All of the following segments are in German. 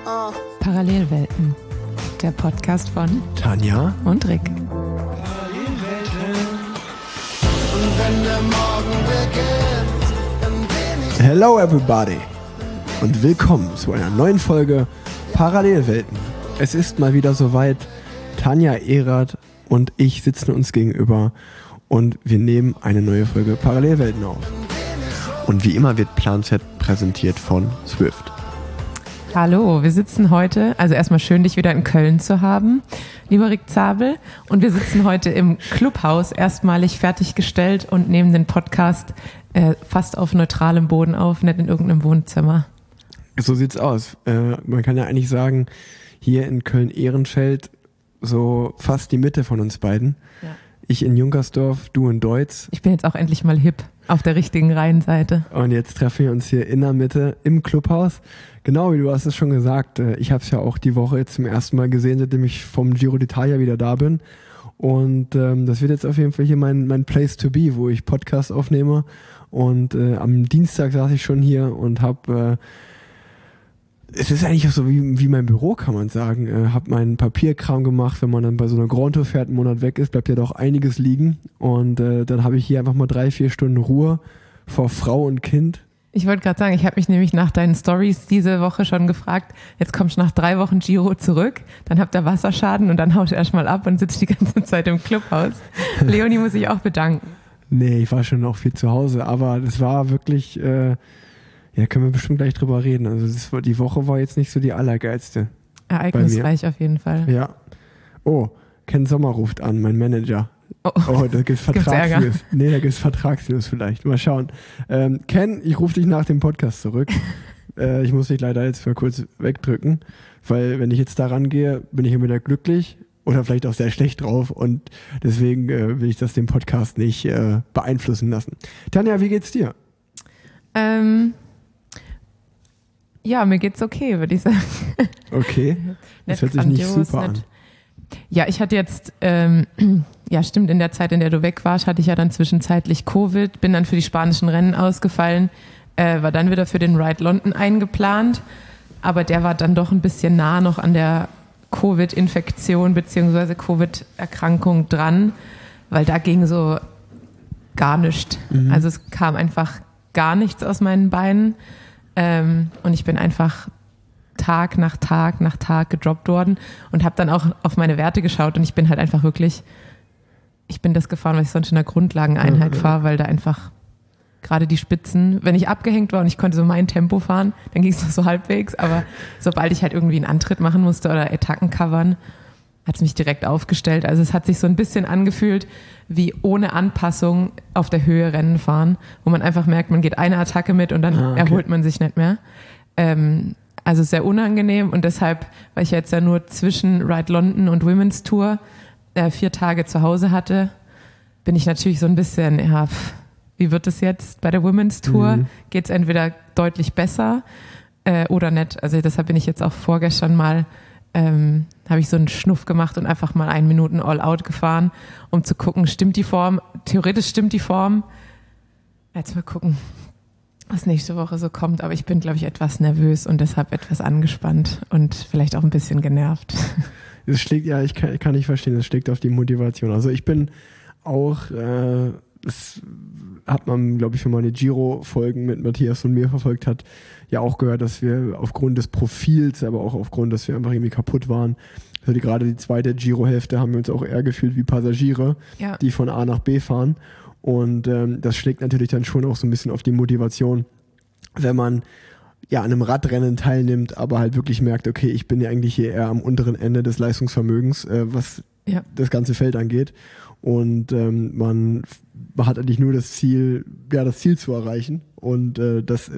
Parallelwelten, der Podcast von Tanja und Rick. Und wenn der Morgen beginnt, dann bin ich... Hello everybody und willkommen zu einer neuen Folge Parallelwelten. Es ist mal wieder soweit, Tanja Erath und ich sitzen uns gegenüber und wir nehmen eine neue Folge Parallelwelten auf. Und wie immer wird Plan Z präsentiert von Swift. Hallo, wir sitzen heute, also erstmal schön, dich wieder in Köln zu haben, lieber Rick Zabel. Und wir sitzen heute im Clubhaus, erstmalig fertiggestellt und nehmen den Podcast fast auf neutralem Boden auf, nicht in irgendeinem Wohnzimmer. So sieht's aus. Man kann ja eigentlich sagen, hier in Köln-Ehrenfeld so fast die Mitte von uns beiden. Ja. Ich in Junkersdorf, du in Deutz. Ich bin jetzt auch endlich mal hip auf der richtigen Rheinseite. Und jetzt treffen wir uns hier in der Mitte im Clubhaus. Genau, wie du hast es schon gesagt. Ich habe es ja auch die Woche jetzt zum ersten Mal gesehen, seitdem ich vom Giro d'Italia wieder da bin. Und das wird jetzt auf jeden Fall hier mein Place to be, wo ich Podcast aufnehme. Und am Dienstag saß ich schon hier und habe... es ist eigentlich auch so wie mein Büro, kann man sagen. Hab meinen Papierkram gemacht. Wenn man dann bei so einer Grand Tour fährt, einen Monat weg ist, bleibt ja doch einiges liegen. Und dann habe ich hier einfach mal 3-4 Stunden Ruhe vor Frau und Kind. Ich wollte gerade sagen, ich habe mich nämlich nach deinen Stories diese Woche schon gefragt, jetzt kommst du nach 3 Wochen Giro zurück, dann habt ihr Wasserschaden und dann haust du erstmal ab und sitzt die ganze Zeit im Clubhaus. Leonie muss sich auch bedanken. Nee, ich war schon auch viel zu Hause, aber das war wirklich... ja, können wir bestimmt gleich drüber reden. Also die Woche war jetzt nicht so die allergeilste. Ereignisreich auf jeden Fall. Ja. Oh, Ken Sommer ruft an, mein Manager. Oh, da gibt's Vertragsnews. Nee, da gibt's Vertragsnews vielleicht. Mal schauen. Ken, ich rufe dich nach dem Podcast zurück. Ich muss dich leider jetzt mal kurz wegdrücken, weil wenn ich jetzt da rangehe, bin ich entweder glücklich oder vielleicht auch sehr schlecht drauf und deswegen will ich das dem Podcast nicht beeinflussen lassen. Tanja, wie geht's dir? Ja, mir geht's okay, würde ich sagen. Okay, das hört sich nicht super an. Ja, ich hatte jetzt, ja stimmt, in der Zeit, in der du weg warst, hatte ich ja dann zwischenzeitlich Covid, bin dann für die spanischen Rennen ausgefallen, war dann wieder für den Ride London eingeplant, aber der war dann doch ein bisschen nah noch an der Covid-Infektion bzw. Covid-Erkrankung dran, weil da ging so gar nichts. Mhm. Also es kam einfach gar nichts aus meinen Beinen. Und ich bin einfach Tag nach Tag nach Tag gedroppt worden und habe dann auch auf meine Werte geschaut und ich bin halt einfach wirklich, ich bin das gefahren, was ich sonst in der Grundlageneinheit fahre, weil da einfach gerade die Spitzen, wenn ich abgehängt war und ich konnte so mein Tempo fahren, dann ging es noch so halbwegs, aber sobald ich halt irgendwie einen Antritt machen musste oder Etappen covern, hat es mich direkt aufgestellt. Also es hat sich so ein bisschen angefühlt wie ohne Anpassung auf der Höhe Rennen fahren, wo man einfach merkt, man geht eine Attacke mit und dann erholt man sich nicht mehr. Also sehr unangenehm und deshalb, weil ich jetzt ja nur zwischen Ride London und Women's Tour 4 Tage zu Hause hatte, bin ich natürlich so ein bisschen, ja, wie wird es jetzt bei der Women's Tour? Geht es entweder deutlich besser oder nicht? Also deshalb bin ich jetzt auch vorgestern mal habe ich so einen Schnuff gemacht und einfach mal 1 Minuten All-Out gefahren, um zu gucken, stimmt die Form? Theoretisch stimmt die Form. Jetzt mal gucken, was nächste Woche so kommt. Aber ich bin, glaube ich, etwas nervös und deshalb etwas angespannt und vielleicht auch ein bisschen genervt. Es schlägt, ja, ich kann nicht verstehen, es schlägt auf die Motivation. Also ich bin auch, das hat man, glaube ich, wenn man die Giro-Folgen mit Matthias und mir verfolgt hat, ja auch gehört, dass wir aufgrund des Profils, aber auch aufgrund, dass wir einfach irgendwie kaputt waren, also gerade die zweite Giro-Hälfte haben wir uns auch eher gefühlt wie Passagiere, die von A nach B fahren. Und das schlägt natürlich dann schon auch so ein bisschen auf die Motivation, wenn man ja an einem Radrennen teilnimmt, aber halt wirklich merkt, okay, ich bin ja eigentlich hier eher am unteren Ende des Leistungsvermögens, was das ganze Feld angeht. Und man hat eigentlich nur das Ziel zu erreichen und das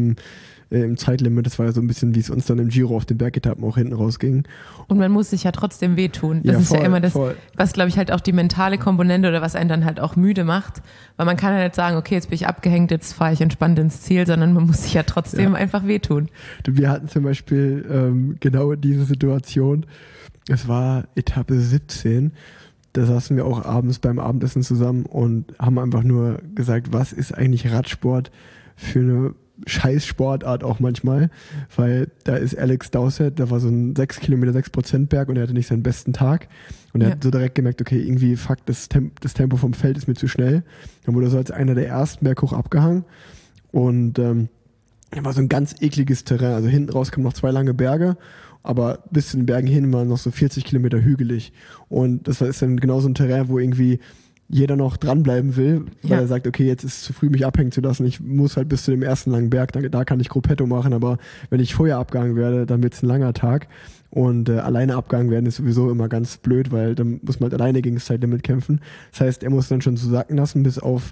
im Zeitlimit, das war ja so ein bisschen, wie es uns dann im Giro auf den Bergetappen auch hinten rausging. Und man muss sich ja trotzdem wehtun. Das ist ja immer das, was, glaube ich, halt auch die mentale Komponente oder was einen dann halt auch müde macht, weil man kann ja nicht sagen, okay, jetzt bin ich abgehängt, jetzt fahre ich entspannt ins Ziel, sondern man muss sich ja trotzdem einfach wehtun. Wir hatten zum Beispiel genau diese Situation, es war Etappe 17, da saßen wir auch abends beim Abendessen zusammen und haben einfach nur gesagt, was ist eigentlich Radsport für eine scheiß Sportart auch manchmal, weil da ist Alex Dowsett, da war so ein 6 Kilometer 6% Berg und er hatte nicht seinen besten Tag und er hat so direkt gemerkt, okay, irgendwie fuck, das Tempo vom Feld ist mir zu schnell. Dann wurde er so als einer der ersten berghoch abgehangen und da war so ein ganz ekliges Terrain, also hinten raus kamen noch 2 lange Berge, aber bis zu den Bergen hin waren noch so 40 Kilometer hügelig und das ist dann genau so ein Terrain, wo irgendwie jeder noch dranbleiben will, weil er sagt, okay, jetzt ist es zu früh, mich abhängen zu lassen. Ich muss halt bis zu dem ersten langen Berg, da kann ich Gruppetto machen, aber wenn ich vorher abgehangen werde, dann wird es ein langer Tag. Und alleine abgehangen werden ist sowieso immer ganz blöd, weil dann muss man halt alleine gegen das Zeitlimit kämpfen. Das heißt, er muss dann schon so sacken lassen bis auf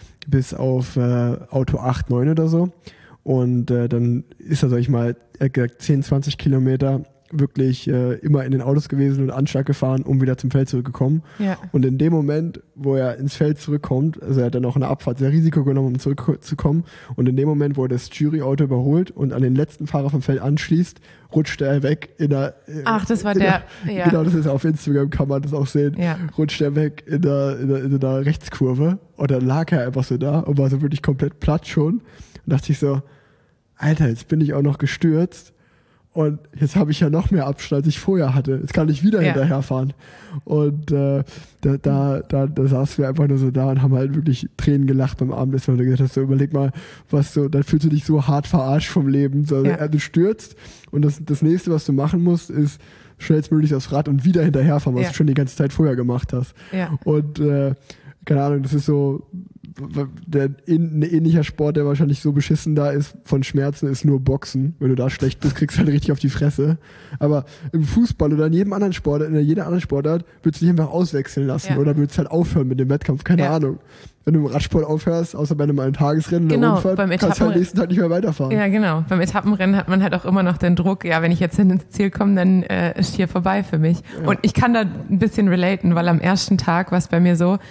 Auto 8, 9 oder so. Und dann ist er, sag ich mal, 10, 20 Kilometer wirklich immer in den Autos gewesen und Anschlag gefahren, um wieder zum Feld zurückgekommen. Ja. Und in dem Moment, wo er ins Feld zurückkommt, also er hat dann auch eine Abfahrt sehr Risiko genommen, um zurückzukommen, und in dem Moment, wo er das Juryauto überholt und an den letzten Fahrer vom Feld anschließt, rutschte er weg in der... Ach, das war der... Ja. Genau, das ist auf Instagram, kann man das auch sehen. Ja. Rutscht er weg in der Rechtskurve und dann lag er einfach so da und war so wirklich komplett platt schon und dachte ich so, Alter, jetzt bin ich auch noch gestürzt. Und jetzt habe ich ja noch mehr Abstand, als ich vorher hatte. Jetzt kann ich wieder hinterherfahren. Und da saßen wir einfach nur so da und haben halt wirklich Tränen gelacht beim Abendessen. Und du gesagt hast, so, überleg mal, dann fühlst du dich so hart verarscht vom Leben. So, du stürzt und das nächste, was du machen musst, ist schnellstmöglich aufs Rad und wieder hinterherfahren, was du schon die ganze Zeit vorher gemacht hast. Ja. Und keine Ahnung, das ist so... ein ähnlicher Sport, der wahrscheinlich so beschissen da ist von Schmerzen, ist nur Boxen. Wenn du da schlecht bist, kriegst du halt richtig auf die Fresse. Aber im Fußball oder in jeder anderen Sportart würdest du dich einfach auswechseln lassen oder würdest halt aufhören mit dem Wettkampf, keine Ahnung. Wenn du im Radsport aufhörst, außer bei einem Tagesrennen oder Unfall, kannst du am nächsten Tag nicht mehr weiterfahren. Ja, genau. Beim Etappenrennen hat man halt auch immer noch den Druck, wenn ich jetzt ins Ziel komme, dann ist hier vorbei für mich. Ja. Und ich kann da ein bisschen relaten, weil am ersten Tag war es bei mir so,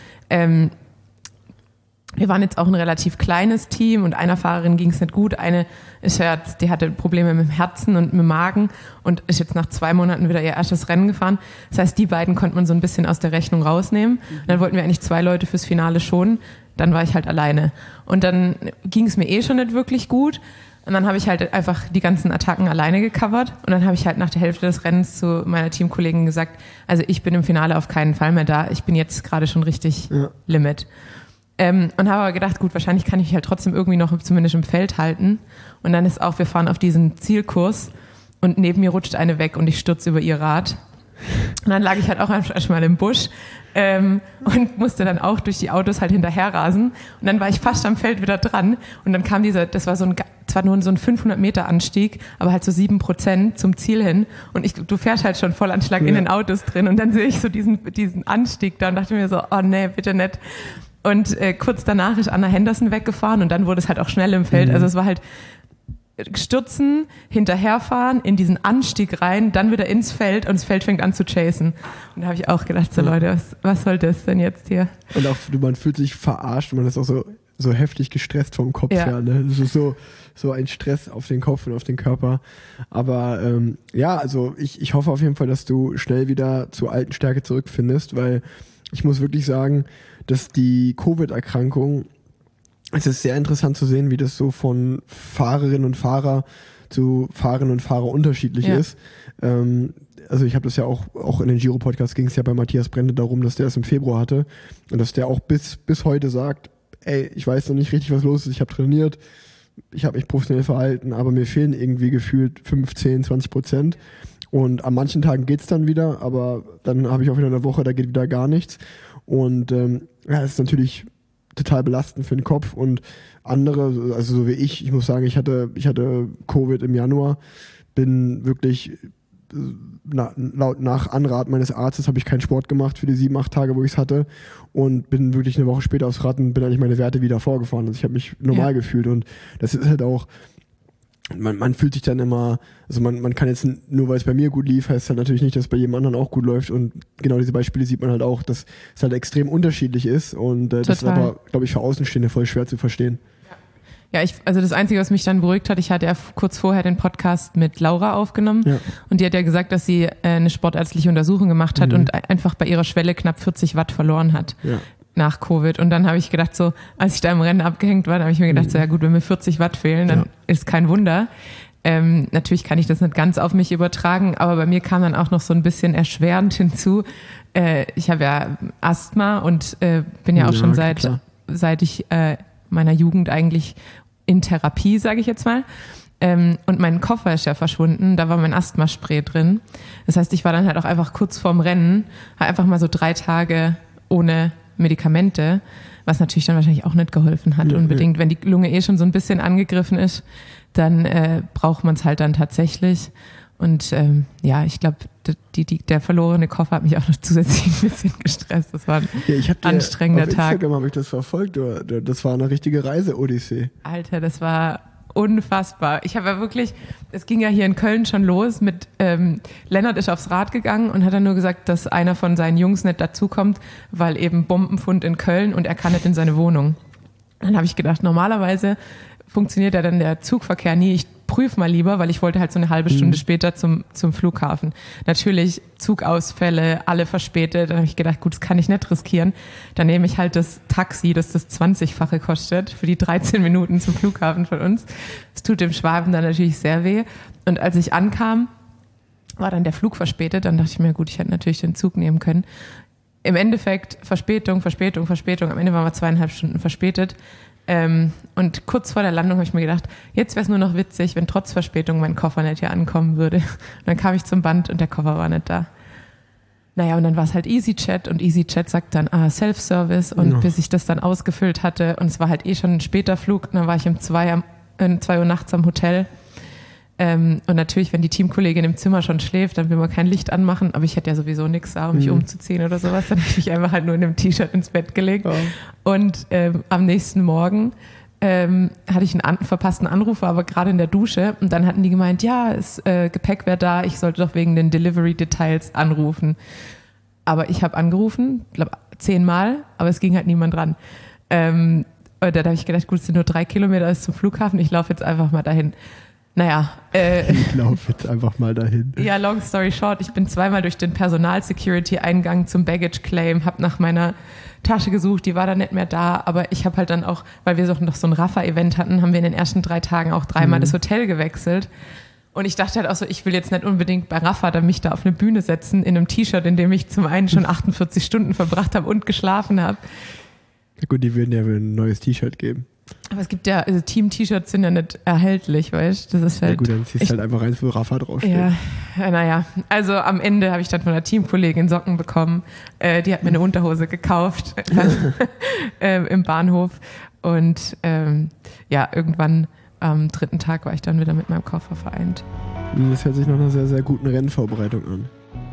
wir waren jetzt auch ein relativ kleines Team und einer Fahrerin ging es nicht gut. Die hatte Probleme mit dem Herzen und mit dem Magen und ist jetzt nach 2 Monaten wieder ihr erstes Rennen gefahren. Das heißt, die beiden konnte man so ein bisschen aus der Rechnung rausnehmen. Und dann wollten wir eigentlich 2 Leute fürs Finale schonen. Dann war ich halt alleine. Und dann ging es mir schon nicht wirklich gut. Und dann habe ich halt einfach die ganzen Attacken alleine gecovert. Und dann habe ich halt nach der Hälfte des Rennens zu meiner Teamkollegin gesagt, also ich bin im Finale auf keinen Fall mehr da. Ich bin jetzt gerade schon richtig Limit. Und habe aber gedacht, gut, wahrscheinlich kann ich mich halt trotzdem irgendwie noch zumindest im Feld halten. Und dann ist auch, wir fahren auf diesen Zielkurs und neben mir rutscht eine weg und ich stürze über ihr Rad. Und dann lag ich halt auch erstmal im Busch und musste dann auch durch die Autos halt hinterher rasen. Und dann war ich fast am Feld wieder dran. Und dann kam das war zwar nur so ein 500 Meter Anstieg, aber halt so 7% zum Ziel hin. Und du fährst halt schon Vollanschlag in den Autos drin. Und dann sehe ich so diesen Anstieg da und dachte mir so, oh nee, bitte nicht. Und kurz danach ist Anna Henderson weggefahren und dann wurde es halt auch schnell im Feld. Also es war halt stürzen, hinterherfahren, in diesen Anstieg rein, dann wieder ins Feld und das Feld fängt an zu chasen. Und da habe ich auch gedacht, so Leute, was soll das denn jetzt hier? Und auch man fühlt sich verarscht und man ist auch so heftig gestresst vom Kopf her. Ne? Das ist so ein Stress auf den Kopf und auf den Körper. Aber also ich hoffe auf jeden Fall, dass du schnell wieder zur alten Stärke zurückfindest, weil ich muss wirklich sagen, dass die Covid-Erkrankung, es ist sehr interessant zu sehen, wie das so von Fahrerinnen und Fahrer zu Fahrerinnen und Fahrer unterschiedlich ist. Also ich habe das ja auch in den Giro-Podcast ging es ja bei Matthias Brende darum, dass der es im Februar hatte und dass der auch bis heute sagt, ey, ich weiß noch nicht richtig, was los ist, ich habe trainiert, ich habe mich professionell verhalten, aber mir fehlen irgendwie gefühlt 15, 20%. Und an manchen Tagen geht's dann wieder, aber dann habe ich auch wieder eine Woche, da geht wieder gar nichts. Und es ist natürlich total belastend für den Kopf. Und andere, also so wie ich muss sagen, ich hatte Covid im Januar, bin wirklich nach Anrat meines Arztes habe ich keinen Sport gemacht für die 7-8 Tage, wo ich es hatte und bin wirklich eine Woche später aufs Rad und bin eigentlich meine Werte wieder vorgefahren. Also ich habe mich normal gefühlt und das ist halt auch, man fühlt sich dann immer, also man kann jetzt, nur weil es bei mir gut lief, heißt halt natürlich nicht, dass es bei jedem anderen auch gut läuft und genau diese Beispiele sieht man halt auch, dass es halt extrem unterschiedlich ist und das ist aber, glaube ich, für Außenstehende voll schwer zu verstehen. Ja, also das Einzige, was mich dann beruhigt hat, ich hatte ja kurz vorher den Podcast mit Laura aufgenommen und die hat ja gesagt, dass sie eine sportärztliche Untersuchung gemacht hat und einfach bei ihrer Schwelle knapp 40 Watt verloren hat. Ja. nach Covid. Und dann habe ich gedacht, so, als ich da im Rennen abgehängt war, habe ich mir gedacht, so, ja gut, wenn mir 40 Watt fehlen, dann ist kein Wunder. Natürlich kann ich das nicht ganz auf mich übertragen, aber bei mir kam dann auch noch so ein bisschen erschwerend hinzu. Ich habe ja Asthma und bin ja auch schon seit ich meiner Jugend eigentlich in Therapie, sage ich jetzt mal. Und mein Koffer ist ja verschwunden, da war mein Asthmaspray drin. Das heißt, ich war dann halt auch einfach kurz vorm Rennen, einfach mal so 3 Tage ohne Medikamente, was natürlich dann wahrscheinlich auch nicht geholfen hat unbedingt. Wenn die Lunge schon so ein bisschen angegriffen ist, dann braucht man es halt dann tatsächlich. Und ich glaube, der verlorene Koffer hat mich auch noch zusätzlich ein bisschen gestresst. Das war ein anstrengender Tag. Auf Instagram habe ich das verfolgt. Das war eine richtige Reise-Odyssee. Alter, das war unfassbar. Ich habe ja wirklich, es ging ja hier in Köln schon los mit, Lennart ist aufs Rad gegangen und hat dann nur gesagt, dass einer von seinen Jungs nicht dazukommt, weil eben Bombenfund in Köln und er kann nicht in seine Wohnung. Dann habe ich gedacht, normalerweise funktioniert ja dann der Zugverkehr nie. Ich prüfe mal lieber, weil ich wollte halt so eine halbe Stunde später zum Flughafen. Natürlich Zugausfälle, alle verspätet. Dann habe ich gedacht, gut, das kann ich nicht riskieren. Dann nehme ich halt das Taxi, das 20-fache kostet, für die 13 Minuten zum Flughafen von uns. Das tut dem Schwaben dann natürlich sehr weh. Und als ich ankam, war dann der Flug verspätet. Dann dachte ich mir, gut, ich hätte natürlich den Zug nehmen können. Im Endeffekt Verspätung. Am Ende waren wir 2,5 Stunden verspätet. Und kurz vor der Landung habe ich mir gedacht, jetzt wäre es nur noch witzig, wenn trotz Verspätung mein Koffer nicht hier ankommen würde. Und dann kam ich zum Band und der Koffer war nicht da. Naja, und dann war es halt EasyJet und EasyJet sagt dann, Self-Service und bis ich das dann ausgefüllt hatte und es war halt schon ein später Flug, dann war ich um 2 Uhr nachts am Hotel. Und natürlich, wenn die Teamkollegin im Zimmer schon schläft, dann will man kein Licht anmachen, aber ich hätte ja sowieso nichts da, um mich umzuziehen oder sowas, dann habe ich mich einfach halt nur in einem T-Shirt ins Bett gelegt. Oh. Und am nächsten Morgen hatte ich einen verpassten Anruf, war aber gerade in der Dusche und dann hatten die gemeint, ja, Gepäck wäre da, ich sollte doch wegen den Delivery-Details anrufen. Aber ich habe angerufen, glaube 10-mal, aber es ging halt niemand dran. Und dann habe ich gedacht, gut, es sind nur 3 Kilometer bis zum Flughafen, ich laufe jetzt einfach mal dahin. Naja. Ich laufe jetzt einfach mal dahin. Ja, long story short, ich bin 2-mal durch den Personal-Security-Eingang zum Baggage-Claim, habe nach meiner Tasche gesucht, die war dann nicht mehr da, aber ich habe halt dann auch, weil wir noch so ein Rafa-Event hatten, haben wir in den ersten 3 Tagen auch 3-mal das Hotel gewechselt. Und ich dachte halt auch so, ich will jetzt nicht unbedingt bei Rafa dann mich da auf eine Bühne setzen in einem T-Shirt, in dem ich zum einen schon 48 Stunden verbracht habe und geschlafen habe. Na gut, die würden ja wohl ein neues T-Shirt geben. Aber es gibt ja, also Team-T-Shirts sind ja nicht erhältlich, weißt du? Das ist halt. Ja gut, dann ziehst du halt einfach rein, wo Rafa draufsteht. Ja, naja. Also am Ende habe ich dann von der Teamkollegin Socken bekommen. Die hat mir eine Unterhose gekauft im Bahnhof. Und irgendwann am 3. Tag war ich dann wieder mit meinem Koffer vereint. Das hört sich nach einer sehr, sehr guten Rennvorbereitung an.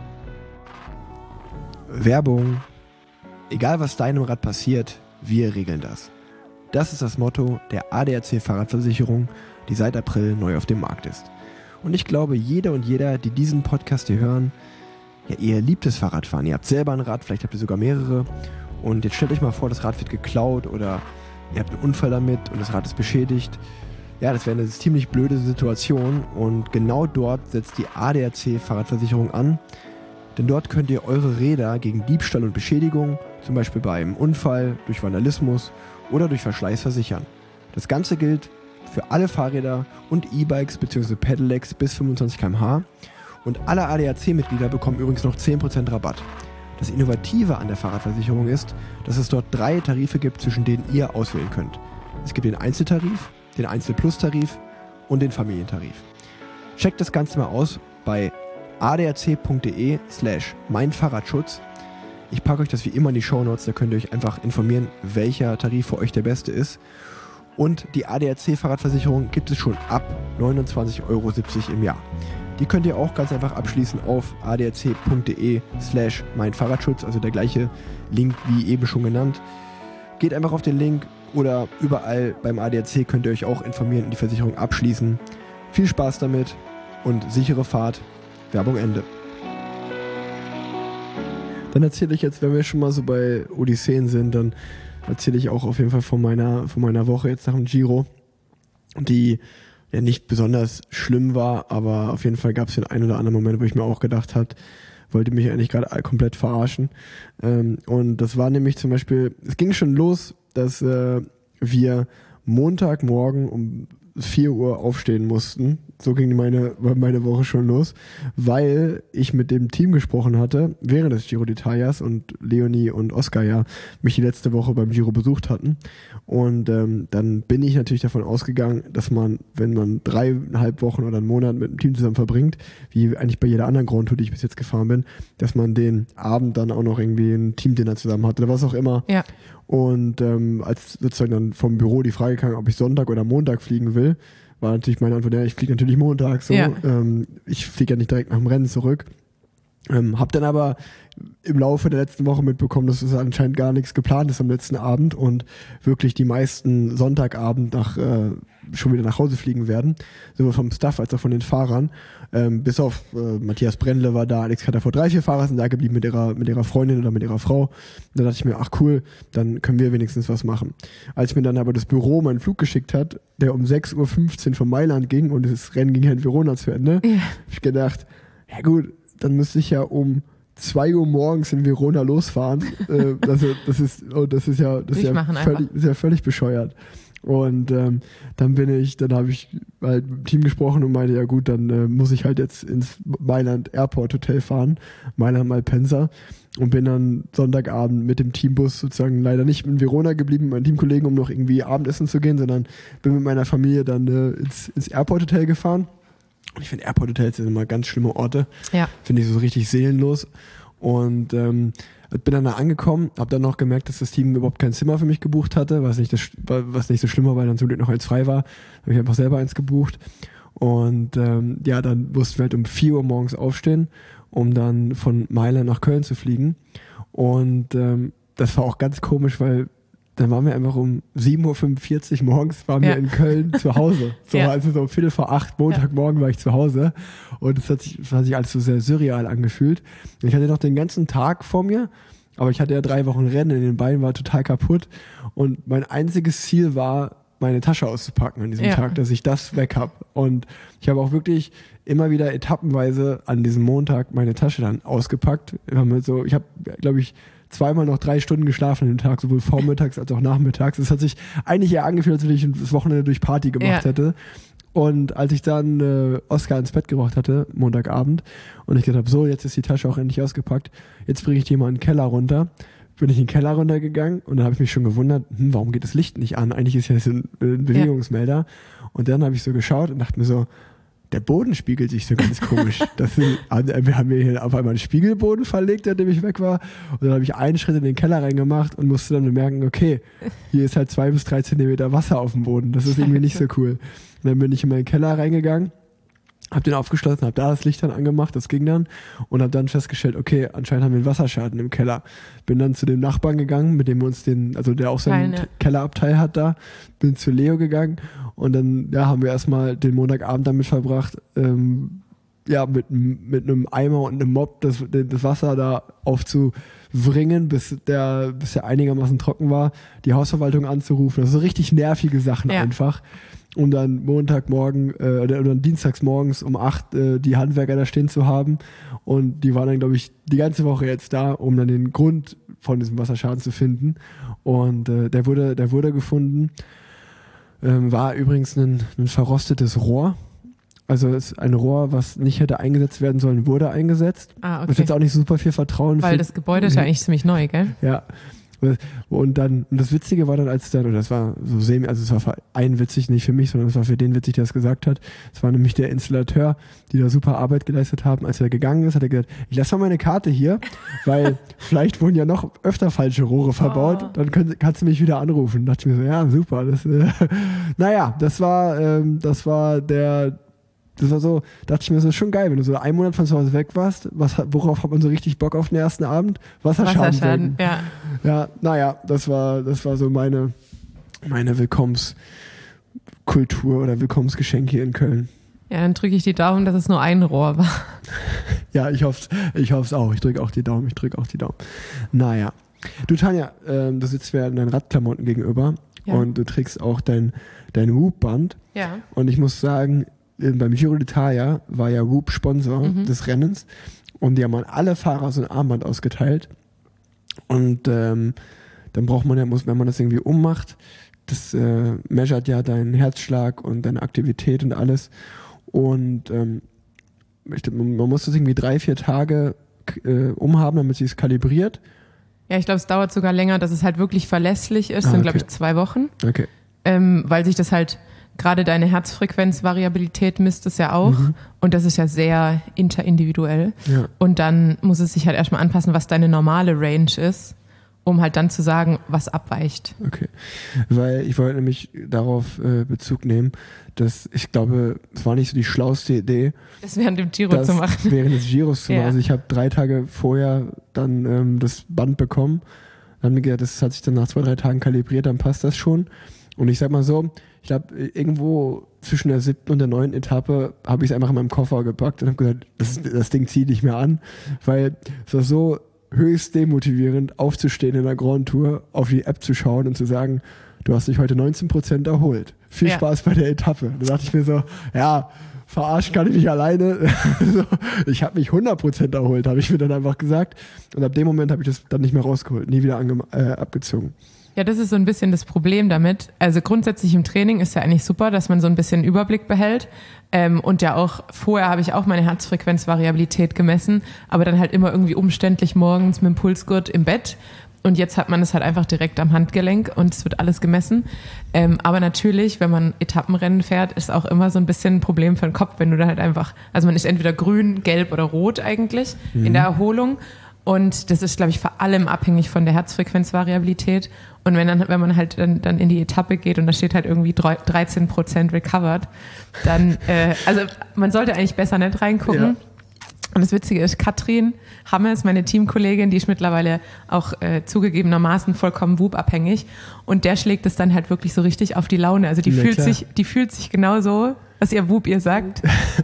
Werbung. Egal was deinem Rad passiert, wir regeln das. Das ist das Motto der ADAC Fahrradversicherung, die seit April neu auf dem Markt ist. Und ich glaube, jeder und jeder, die diesen Podcast hier hören, ja, ihr liebt das Fahrradfahren. Ihr habt selber ein Rad, vielleicht habt ihr sogar mehrere. Und jetzt stellt euch mal vor, das Rad wird geklaut oder ihr habt einen Unfall damit und das Rad ist beschädigt. Ja, das wäre eine ziemlich blöde Situation und genau dort setzt die ADAC Fahrradversicherung an. Denn dort könnt ihr eure Räder gegen Diebstahl und Beschädigung, zum Beispiel bei einem Unfall, durch Vandalismus oder durch Verschleiß versichern. Das Ganze gilt für alle Fahrräder und E-Bikes bzw. Pedelecs bis 25 km/h und alle ADAC-Mitglieder bekommen übrigens noch 10% Rabatt. Das Innovative an der Fahrradversicherung ist, dass es dort 3 Tarife gibt, zwischen denen ihr auswählen könnt. Es gibt den Einzeltarif, den Einzel-Plus-Tarif und den Familientarif. Checkt das Ganze mal aus bei adac.de/meinfahrradschutz. Ich packe euch das wie immer in die Shownotes, da könnt ihr euch einfach informieren, welcher Tarif für euch der beste ist. Und die ADAC-Fahrradversicherung gibt es schon ab 29,70 € im Jahr. Die könnt ihr auch ganz einfach abschließen auf adac.de/meinfahrradschutz, also der gleiche Link wie eben schon genannt. Geht einfach auf den Link oder überall beim ADAC könnt ihr euch auch informieren und die Versicherung abschließen. Viel Spaß damit und sichere Fahrt. Werbung Ende. Dann erzähle ich jetzt, wenn wir schon mal so bei Odysseen sind, dann erzähle ich auch auf jeden Fall von meiner Woche jetzt nach dem Giro, die ja nicht besonders schlimm war, aber auf jeden Fall gab es den einen oder anderen Moment, wo ich mir auch gedacht habe, wollte mich eigentlich gerade komplett verarschen. Und das war nämlich zum Beispiel, es ging schon los, dass wir Montagmorgen um 4 Uhr aufstehen mussten. So ging meine Woche schon los, weil ich mit dem Team gesprochen hatte, während des Giro d'Italias, und Leonie und Oskar ja mich die letzte Woche beim Giro besucht hatten. Und dann bin ich natürlich davon ausgegangen, dass man, wenn man 3,5 Wochen oder einen Monat mit dem Team zusammen verbringt, wie eigentlich bei jeder anderen Grand Tour, die ich bis jetzt gefahren bin, dass man den Abend dann auch noch irgendwie ein Teamdinner zusammen hat oder was auch immer. Ja. Und als sozusagen dann vom Büro die Frage kam, ob ich Sonntag oder Montag fliegen will, war natürlich meine Antwort, ja, ich fliege natürlich Montag. So. Ja. Ich fliege ja nicht direkt nach dem Rennen zurück. Hab dann aber im Laufe der letzten Woche mitbekommen, dass es anscheinend gar nichts geplant ist am letzten Abend und wirklich die meisten Sonntagabend schon wieder nach Hause fliegen werden. Sowohl vom Staff als auch von den Fahrern. Bis auf Matthias Brendle war da, Alex Katafor, 3-4 Fahrer sind da geblieben mit ihrer Freundin oder mit ihrer Frau. Da dachte ich mir, ach cool, dann können wir wenigstens was machen. Als mir dann aber das Büro meinen Flug geschickt hat, der um 6.15 Uhr von Mailand ging und das Rennen ging ja in Verona zu Ende, hab ich gedacht, ja gut, dann müsste ich ja um 2 Uhr morgens in Verona losfahren. Das ist ja völlig bescheuert. Und dann habe ich halt mit dem Team gesprochen und meinte, ja gut, dann muss ich halt jetzt ins Mailand Airport Hotel fahren, Mailand Malpensa, und bin dann Sonntagabend mit dem Teambus sozusagen leider nicht in Verona geblieben, mit meinen Teamkollegen, um noch irgendwie Abendessen zu gehen, sondern bin mit meiner Familie dann ins Airport Hotel gefahren. Und ich finde Airport-Hotels sind immer ganz schlimme Orte. Ja. Finde ich so richtig seelenlos. Und bin dann da angekommen, habe dann noch gemerkt, dass das Team überhaupt kein Zimmer für mich gebucht hatte, was nicht so schlimm war, weil dann zum Glück noch eins frei war. Habe ich einfach selber eins gebucht. Und dann mussten wir halt um 4 Uhr morgens aufstehen, um dann von Mailand nach Köln zu fliegen. Und das war auch ganz komisch, weil dann waren wir einfach um 7.45 Uhr morgens wir in Köln zu Hause. Also so um 7:45 Montagmorgen war ich zu Hause. Und das hat sich alles so sehr surreal angefühlt. Und ich hatte noch den ganzen Tag vor mir, aber ich hatte ja 3 Wochen Rennen in den Beinen, war total kaputt. Und mein einziges Ziel war, meine Tasche auszupacken an diesem Tag, dass ich das weg habe. Und ich habe auch wirklich immer wieder etappenweise an diesem Montag meine Tasche dann ausgepackt. Ich habe, glaube ich, zweimal noch 3 Stunden geschlafen an dem Tag, sowohl vormittags als auch nachmittags. Es hat sich eigentlich eher angefühlt, als wenn ich das Wochenende durch Party gemacht hätte. Und als ich dann Oskar ins Bett gebracht hatte, Montagabend, und ich gedacht habe, so, jetzt ist die Tasche auch endlich ausgepackt, jetzt bringe ich die mal in den Keller runter, bin ich in den Keller runtergegangen und dann habe ich mich schon gewundert, warum geht das Licht nicht an? Eigentlich ist ja das ein Bewegungsmelder. Und dann habe ich so geschaut und dachte mir so, der Boden spiegelt sich so ganz komisch. Wir haben hier auf einmal einen Spiegelboden verlegt, nachdem ich weg war. Und dann habe ich einen Schritt in den Keller reingemacht und musste dann bemerken, okay, hier ist halt 2 bis 3 Zentimeter Wasser auf dem Boden. Das ist irgendwie nicht so cool. Und dann bin ich in meinen Keller reingegangen, habe den aufgeschlossen, habe da das Licht dann angemacht, das ging dann, und habe dann festgestellt, okay, anscheinend haben wir einen Wasserschaden im Keller. Bin dann zu dem Nachbarn gegangen, mit dem wir uns der auch seinen Kellerabteil hat da, bin zu Leo gegangen und dann haben wir erstmal den Montagabend damit verbracht, mit einem Eimer und einem Mopp das Wasser da aufzuwringen, bis der einigermaßen trocken war, die Hausverwaltung anzurufen. Also so richtig nervige Sachen einfach. Und dann Montagmorgen oder dienstags morgens um 8 die Handwerker da stehen zu haben. Und die waren dann, glaube ich, die ganze Woche jetzt da, um dann den Grund von diesem Wasserschaden zu finden. Und der wurde gefunden. War übrigens ein verrostetes Rohr. Also ist ein Rohr, was nicht hätte eingesetzt werden sollen, wurde eingesetzt. Okay. Das ist jetzt auch nicht super viel Vertrauen. Weil das Gebäude ist ja eigentlich ziemlich neu, gell? Ja. Und das Witzige war dann, es war es war für einen witzig, nicht für mich, sondern es war für den witzig, der es gesagt hat. Es war nämlich der Installateur, die da super Arbeit geleistet haben. Als er gegangen ist, hat er gesagt, ich lasse mal meine Karte hier, weil vielleicht wurden ja noch öfter falsche Rohre verbaut, dann kannst du mich wieder anrufen. Da dachte ich mir so, ja, super. Dachte ich mir, das ist schon geil, wenn du so 1 Monat von zu Hause weg warst, worauf hat man so richtig Bock auf den ersten Abend? Wasserschaden. Ja, das war so meine Willkommenskultur oder Willkommensgeschenk hier in Köln. Ja, dann drücke ich die Daumen, dass es nur ein Rohr war. Ja, ich hoffe es auch. Ich drücke auch die Daumen. Naja. Du, Tanja, du sitzt mir in deinen Radklamotten gegenüber und du trägst auch dein Whoop-Band. Ja. Und ich muss sagen, beim Giro d'Italia war ja Whoop Sponsor des Rennens. und die haben an alle Fahrer so ein Armband ausgeteilt. Und dann braucht man ja, wenn man das irgendwie ummacht, das measuret ja deinen Herzschlag und deine Aktivität und alles. Und man muss das irgendwie 3-4 Tage umhaben, damit sie es kalibriert. Ja, ich glaube, es dauert sogar länger, dass es halt wirklich verlässlich ist. Sind, glaube ich, 2 Wochen. Okay. Weil sich das halt, gerade deine Herzfrequenzvariabilität misst es ja auch. Und das ist ja sehr interindividuell. Ja. Und dann muss es sich halt erstmal anpassen, was deine normale Range ist, um halt dann zu sagen, was abweicht. Okay. Weil ich wollte nämlich darauf Bezug nehmen, dass ich glaube, es war nicht so die schlauste Idee, das während dem Giro zu machen. Während des Giros zu machen. Ja. Also ich habe 3 Tage vorher dann das Band bekommen. Dann haben wir gesagt, das hat sich dann nach 2-3 Tagen kalibriert, dann passt das schon. Und ich sag mal so, ich glaube, irgendwo zwischen der 7. und der 9. Etappe habe ich es einfach in meinem Koffer gepackt und habe gesagt, das Ding zieht nicht mehr an, weil es war so höchst demotivierend, aufzustehen in der Grand Tour, auf die App zu schauen und zu sagen, du hast dich heute 19% erholt. Viel Spaß bei der Etappe. Da dachte ich mir so, ja, verarschen kann ich mich alleine. Ich habe mich 100% erholt, habe ich mir dann einfach gesagt. Und ab dem Moment habe ich das dann nicht mehr rausgeholt, nie wieder abgezogen. Ja, das ist so ein bisschen das Problem damit. Also grundsätzlich im Training ist ja eigentlich super, dass man so ein bisschen Überblick behält. Und ja auch, vorher habe ich auch meine Herzfrequenzvariabilität gemessen, aber dann halt immer irgendwie umständlich morgens mit dem Pulsgurt im Bett. Und jetzt hat man es halt einfach direkt am Handgelenk und es wird alles gemessen. Aber natürlich, wenn man Etappenrennen fährt, ist auch immer so ein bisschen ein Problem für den Kopf, wenn du da halt einfach, also man ist entweder grün, gelb oder rot eigentlich in der Erholung. Und das ist, glaube ich, vor allem abhängig von der Herzfrequenzvariabilität. Und wenn man halt dann in die Etappe geht und da steht halt irgendwie 13% recovered, dann, also man sollte eigentlich besser nicht reingucken. Ja. Und das Witzige ist, Katrin Hammes, meine Teamkollegin, die ist mittlerweile auch zugegebenermaßen vollkommen Whoop-abhängig. Und der schlägt es dann halt wirklich so richtig auf die Laune. Also die fühlt sich genauso, was ihr Whoop ihr sagt.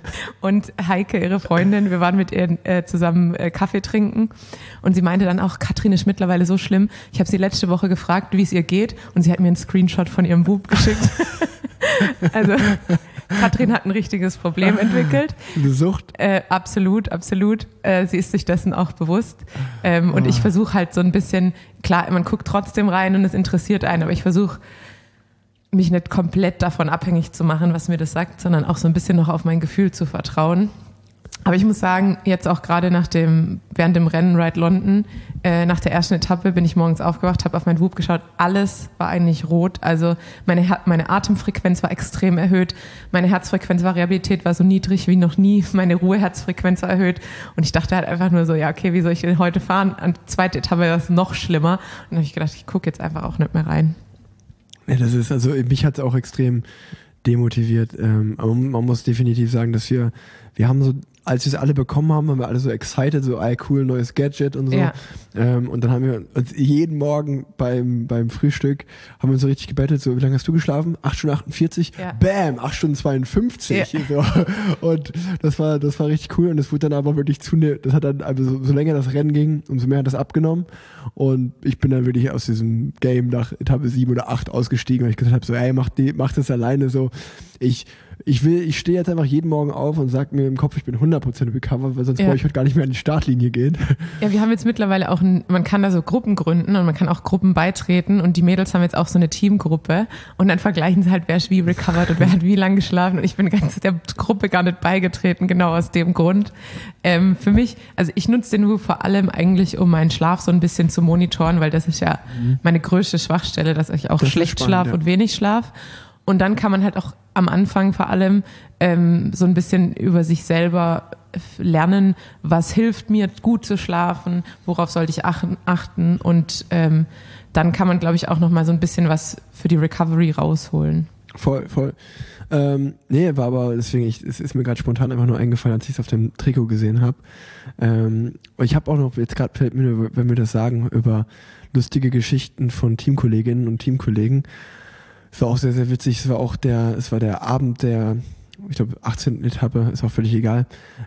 Und Heike, ihre Freundin, wir waren mit ihr zusammen Kaffee trinken. Und sie meinte dann auch, Katrin ist mittlerweile so schlimm. Ich habe sie letzte Woche gefragt, wie es ihr geht. Und sie hat mir einen Screenshot von ihrem Whoop geschickt. Also Katrin hat ein richtiges Problem entwickelt. Eine Sucht? Absolut. Sie ist sich dessen auch bewusst. Und ich versuche halt so ein bisschen, klar, man guckt trotzdem rein und es interessiert einen, aber ich versuche, mich nicht komplett davon abhängig zu machen, was mir das sagt, sondern auch so ein bisschen noch auf mein Gefühl zu vertrauen. Aber ich muss sagen, jetzt auch gerade während dem Rennen Ride London, nach der ersten Etappe bin ich morgens aufgewacht, habe auf mein Whoop geschaut, alles war eigentlich rot. Also meine Atemfrequenz war extrem erhöht, meine Herzfrequenzvariabilität war so niedrig wie noch nie, meine Ruheherzfrequenz war erhöht und ich dachte halt einfach nur so, ja okay, wie soll ich denn heute fahren? An der zweiten Etappe war es noch schlimmer und dann habe ich gedacht, ich gucke jetzt einfach auch nicht mehr rein. Ja, das ist, also mich hat es auch extrem demotiviert, aber man muss definitiv sagen, dass wir haben so, als wir es alle bekommen haben, waren wir alle so excited, so cool, neues Gadget und so. Ja. Und dann haben wir uns jeden Morgen beim Frühstück haben wir uns so richtig gebettelt, so, wie lange hast du geschlafen? 8 Stunden 48? Ja. Bam! 8 Stunden 52. Ja. So. Und das war richtig cool und es wurde dann aber wirklich das hat dann, also so länger das Rennen ging, umso mehr hat das abgenommen. Und ich bin dann wirklich aus diesem Game nach Etappe 7 oder 8 ausgestiegen, weil ich gesagt habe, so, mach das alleine so. Ich stehe jetzt einfach jeden Morgen auf und sage mir im Kopf, ich bin 100% recovered, weil sonst brauche ich heute gar nicht mehr an die Startlinie gehen. Ja, wir haben jetzt mittlerweile auch, man kann da so Gruppen gründen und man kann auch Gruppen beitreten und die Mädels haben jetzt auch so eine Teamgruppe und dann vergleichen sie halt, wer ist wie recovered und wer hat wie lang geschlafen und ich bin ganz der Gruppe gar nicht beigetreten, genau aus dem Grund. Für mich, also ich nutze den Whoop vor allem eigentlich, um meinen Schlaf so ein bisschen zu monitoren, weil das ist ja meine größte Schwachstelle, dass ich auch schlecht schlafe und wenig schlaf. Und dann kann man halt auch am Anfang vor allem so ein bisschen über sich selber lernen, was hilft mir, gut zu schlafen, worauf sollte ich achten und dann kann man, glaube ich, auch nochmal so ein bisschen was für die Recovery rausholen. Voll. Nee, war aber deswegen, es ist mir gerade spontan einfach nur eingefallen, als ich es auf dem Trikot gesehen habe. Ich habe auch noch, jetzt gerade fällt mir, wenn wir das sagen, über lustige Geschichten von Teamkolleginnen und Teamkollegen. Es war auch sehr, sehr witzig. Es war der Abend der, ich glaube, 18. Etappe, ist auch völlig egal.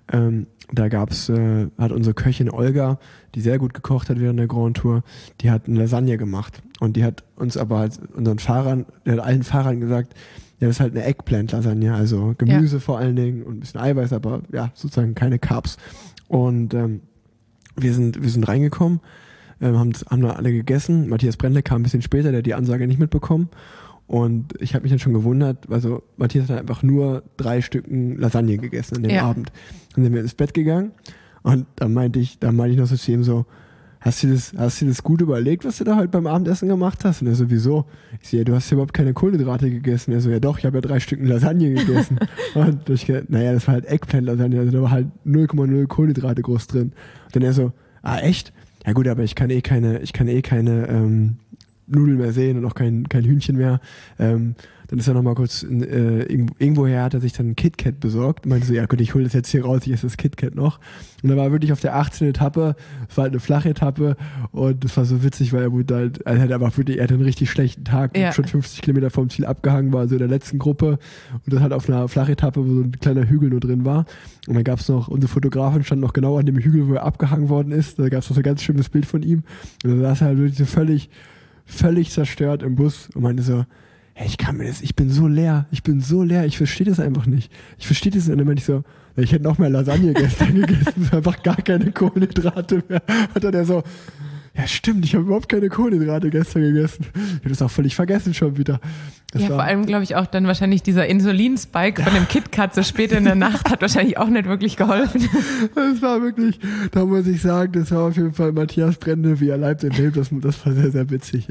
Da hat unsere Köchin Olga, die sehr gut gekocht hat während der Grand Tour, die hat eine Lasagne gemacht. Und die hat uns aber allen Fahrern gesagt, ja, das ist halt eine Eggplant-Lasagne, also Gemüse vor allen Dingen und ein bisschen Eiweiß, aber ja, sozusagen keine Carbs. Und wir sind reingekommen, haben da alle gegessen. Matthias Brendle kam ein bisschen später, der hat die Ansage nicht mitbekommen. Und ich habe mich dann schon gewundert, also Matthias hat einfach nur 3 Stücken Lasagne gegessen an dem Abend. Dann sind wir ins Bett gegangen und dann meinte ich noch so zu ihm so, hast du das gut überlegt, was du da heute beim Abendessen gemacht hast? Und er so, wieso? Ich so, ja, du hast ja überhaupt keine Kohlenhydrate gegessen. Er so, ja doch, ich habe ja 3 Stücken Lasagne gegessen. Und ich gesagt, naja, das war halt Eggplant-Lasagne, also da war halt 0,0 Kohlenhydrate groß drin. Und dann er so, echt? Ja gut, aber ich kann eh keine Nudeln mehr sehen und auch kein Hühnchen mehr. Dann ist er nochmal kurz irgendwoher hat er sich dann ein KitKat besorgt und meinte so, ja gut, ich hole das jetzt hier raus, ich esse das KitKat noch. Und dann war er wirklich auf der 18. Etappe, es war halt eine flache Etappe und das war so witzig, weil er hatte einen richtig schlechten Tag, schon 50 Kilometer vom Ziel abgehangen war, also in der letzten Gruppe und das halt auf einer Flachetappe, wo so ein kleiner Hügel nur drin war. Und dann gab es noch, unsere Fotografin stand noch genau an dem Hügel, wo er abgehangen worden ist, da gab es noch so ein ganz schönes Bild von ihm und dann saß er halt wirklich so völlig zerstört im Bus und meinte so, hey, ich bin so leer, ich verstehe das einfach nicht. Und dann meinte ich so, ich hätte noch mehr Lasagne gestern gegessen, so einfach gar keine Kohlenhydrate mehr. Und dann er so, ja stimmt, ich habe überhaupt keine Kohlenhydrate gestern gegessen. Ich habe das auch völlig vergessen schon wieder. Vor allem glaube ich auch dann wahrscheinlich dieser Insulinspike von dem KitKat so spät in der Nacht hat wahrscheinlich auch nicht wirklich geholfen. Das war wirklich, da muss ich sagen, das war auf jeden Fall Matthias Brendle, wie er leibt und lebt, das war sehr, sehr witzig.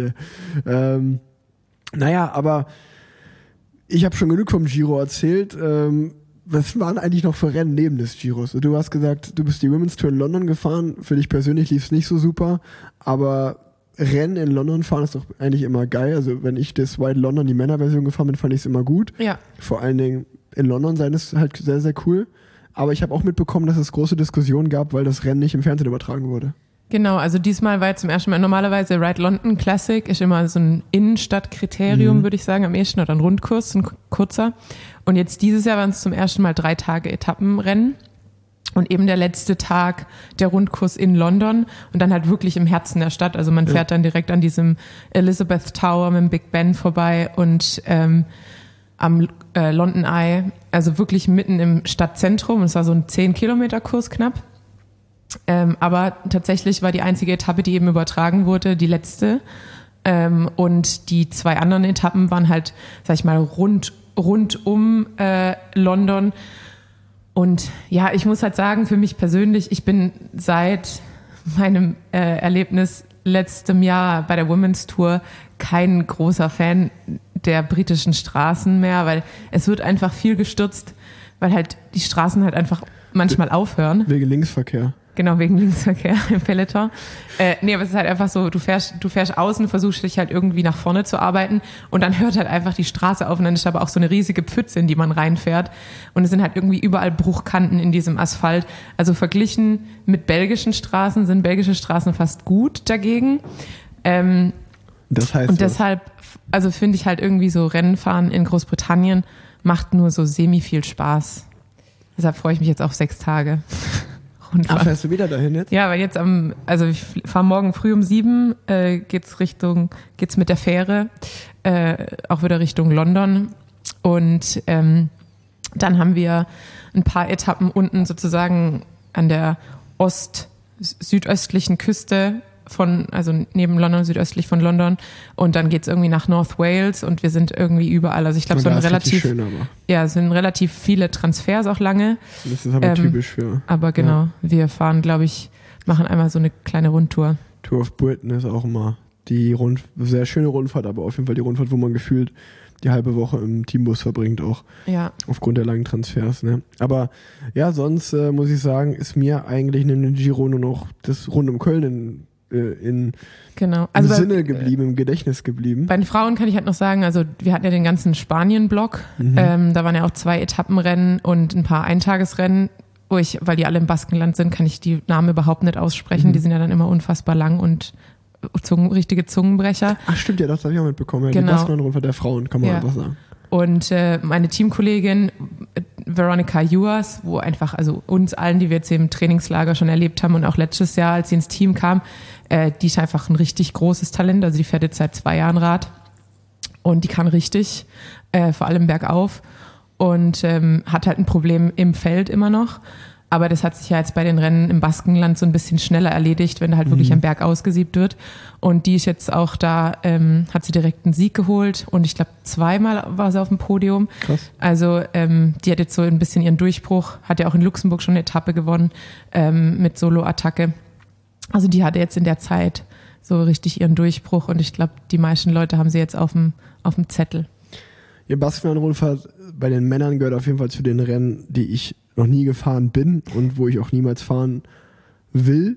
Naja, aber ich habe schon genug vom Giro erzählt. Was waren eigentlich noch für Rennen neben des Giros? Du hast gesagt, du bist die Women's Tour in London gefahren. Für dich persönlich lief es nicht so super, aber Rennen in London fahren ist doch eigentlich immer geil. Also wenn ich das White London, die Männerversion gefahren bin, fand ich es immer gut. Ja. Vor allen Dingen in London sein ist halt sehr, sehr cool. Aber ich habe auch mitbekommen, dass es große Diskussionen gab, weil das Rennen nicht im Fernsehen übertragen wurde. Genau, also diesmal war jetzt zum ersten Mal, normalerweise Ride London Classic ist immer so ein Innenstadtkriterium, würde ich sagen, am ehesten, oder ein Rundkurs, ein kurzer. Und jetzt dieses Jahr waren es zum ersten Mal 3 Tage Etappenrennen und eben der letzte Tag der Rundkurs in London und dann halt wirklich im Herzen der Stadt. Also man fährt dann direkt an diesem Elizabeth Tower mit dem Big Ben vorbei und am London Eye, also wirklich mitten im Stadtzentrum. Und es war so ein 10-Kilometer-Kurs knapp. Aber tatsächlich war die einzige Etappe, die eben übertragen wurde, die letzte. Und die 2 anderen Etappen waren halt, sag ich mal, rund um London. Und ja, ich muss halt sagen, für mich persönlich, ich bin seit meinem Erlebnis letztem Jahr bei der Women's Tour kein großer Fan der britischen Straßen mehr, weil es wird einfach viel gestürzt, weil halt die Straßen halt einfach manchmal aufhören. Wegen Linksverkehr. Genau, wegen Linksverkehr im Peloton. Aber es ist halt einfach so, du fährst außen, versuchst dich halt irgendwie nach vorne zu arbeiten und dann hört halt einfach die Straße auf und dann ist aber auch so eine riesige Pfütze, in die man reinfährt und es sind halt irgendwie überall Bruchkanten in diesem Asphalt. Also verglichen mit belgischen Straßen sind belgische Straßen fast gut dagegen. Das heißt und deshalb, also finde ich halt irgendwie so Rennenfahren in Großbritannien macht nur so semi viel Spaß. Deshalb freue ich mich jetzt auf 6 Tage. Ach, fährst du wieder dahin jetzt? Ja, weil jetzt ich fahre morgen früh um 7, geht's mit der Fähre, auch wieder Richtung London. Und dann haben wir ein paar Etappen unten sozusagen an der südöstlichen Küste also neben London, südöstlich von London. Und dann geht's irgendwie nach North Wales und wir sind irgendwie überall. Also ich glaube, sind relativ viele Transfers auch lange. Das ist aber typisch für. Aber genau, wir fahren, glaube ich, machen einmal so eine kleine Rundtour. Tour of Britain ist auch immer die sehr schöne Rundfahrt, aber auf jeden Fall die Rundfahrt, wo man gefühlt die halbe Woche im Teambus verbringt auch. Ja. Aufgrund der langen Transfers. Ne? Aber ja, sonst muss ich sagen, ist mir eigentlich neben dem Giro nur noch das rund um Köln im Sinne geblieben, im Gedächtnis geblieben. Bei den Frauen kann ich halt noch sagen, also wir hatten ja den ganzen Spanien-Block, da waren ja auch 2 Etappenrennen und ein paar Eintagesrennen, weil die alle im Baskenland sind, kann ich die Namen überhaupt nicht aussprechen, die sind ja dann immer unfassbar lang und richtige Zungenbrecher. Ach stimmt, ja, das habe ich auch mitbekommen, ja, genau. Die Baskenland-Rundfahrt der Frauen, kann man einfach sagen. Und meine Teamkollegin Veronica Ewers, wo einfach, also uns allen, die wir jetzt im Trainingslager schon erlebt haben und auch letztes Jahr, als sie ins Team kam, die ist einfach ein richtig großes Talent. Also die fährt jetzt seit 2 Jahren Rad und die kann richtig, vor allem bergauf und hat halt ein Problem im Feld immer noch. Aber das hat sich ja jetzt bei den Rennen im Baskenland so ein bisschen schneller erledigt, wenn da halt wirklich am Berg ausgesiebt wird. Und die ist jetzt auch da, hat sie direkt einen Sieg geholt und ich glaube 2-mal war sie auf dem Podium. Krass. Also die hat jetzt so ein bisschen ihren Durchbruch, hat ja auch in Luxemburg schon eine Etappe gewonnen mit Solo-Attacke. Also die hatte jetzt in der Zeit so richtig ihren Durchbruch und ich glaube, die meisten Leute haben sie jetzt auf dem Zettel. Ihr Baskenland-Rundfahrt bei den Männern gehört auf jeden Fall zu den Rennen, die ich noch nie gefahren bin und wo ich auch niemals fahren will.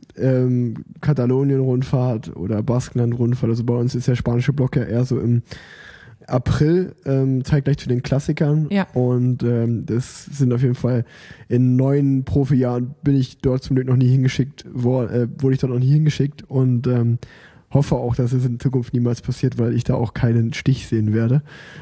Katalonien-Rundfahrt oder Baskenland-Rundfahrt. Also bei uns ist der spanische Block ja eher so im April, zeitgleich zu den Klassikern. Ja. Und das sind auf jeden Fall in 9 Profijahren bin ich dort zum Glück noch nie wurde ich dort noch nie hingeschickt und hoffe auch, dass es in Zukunft niemals passiert, weil ich da auch keinen Stich sehen werde.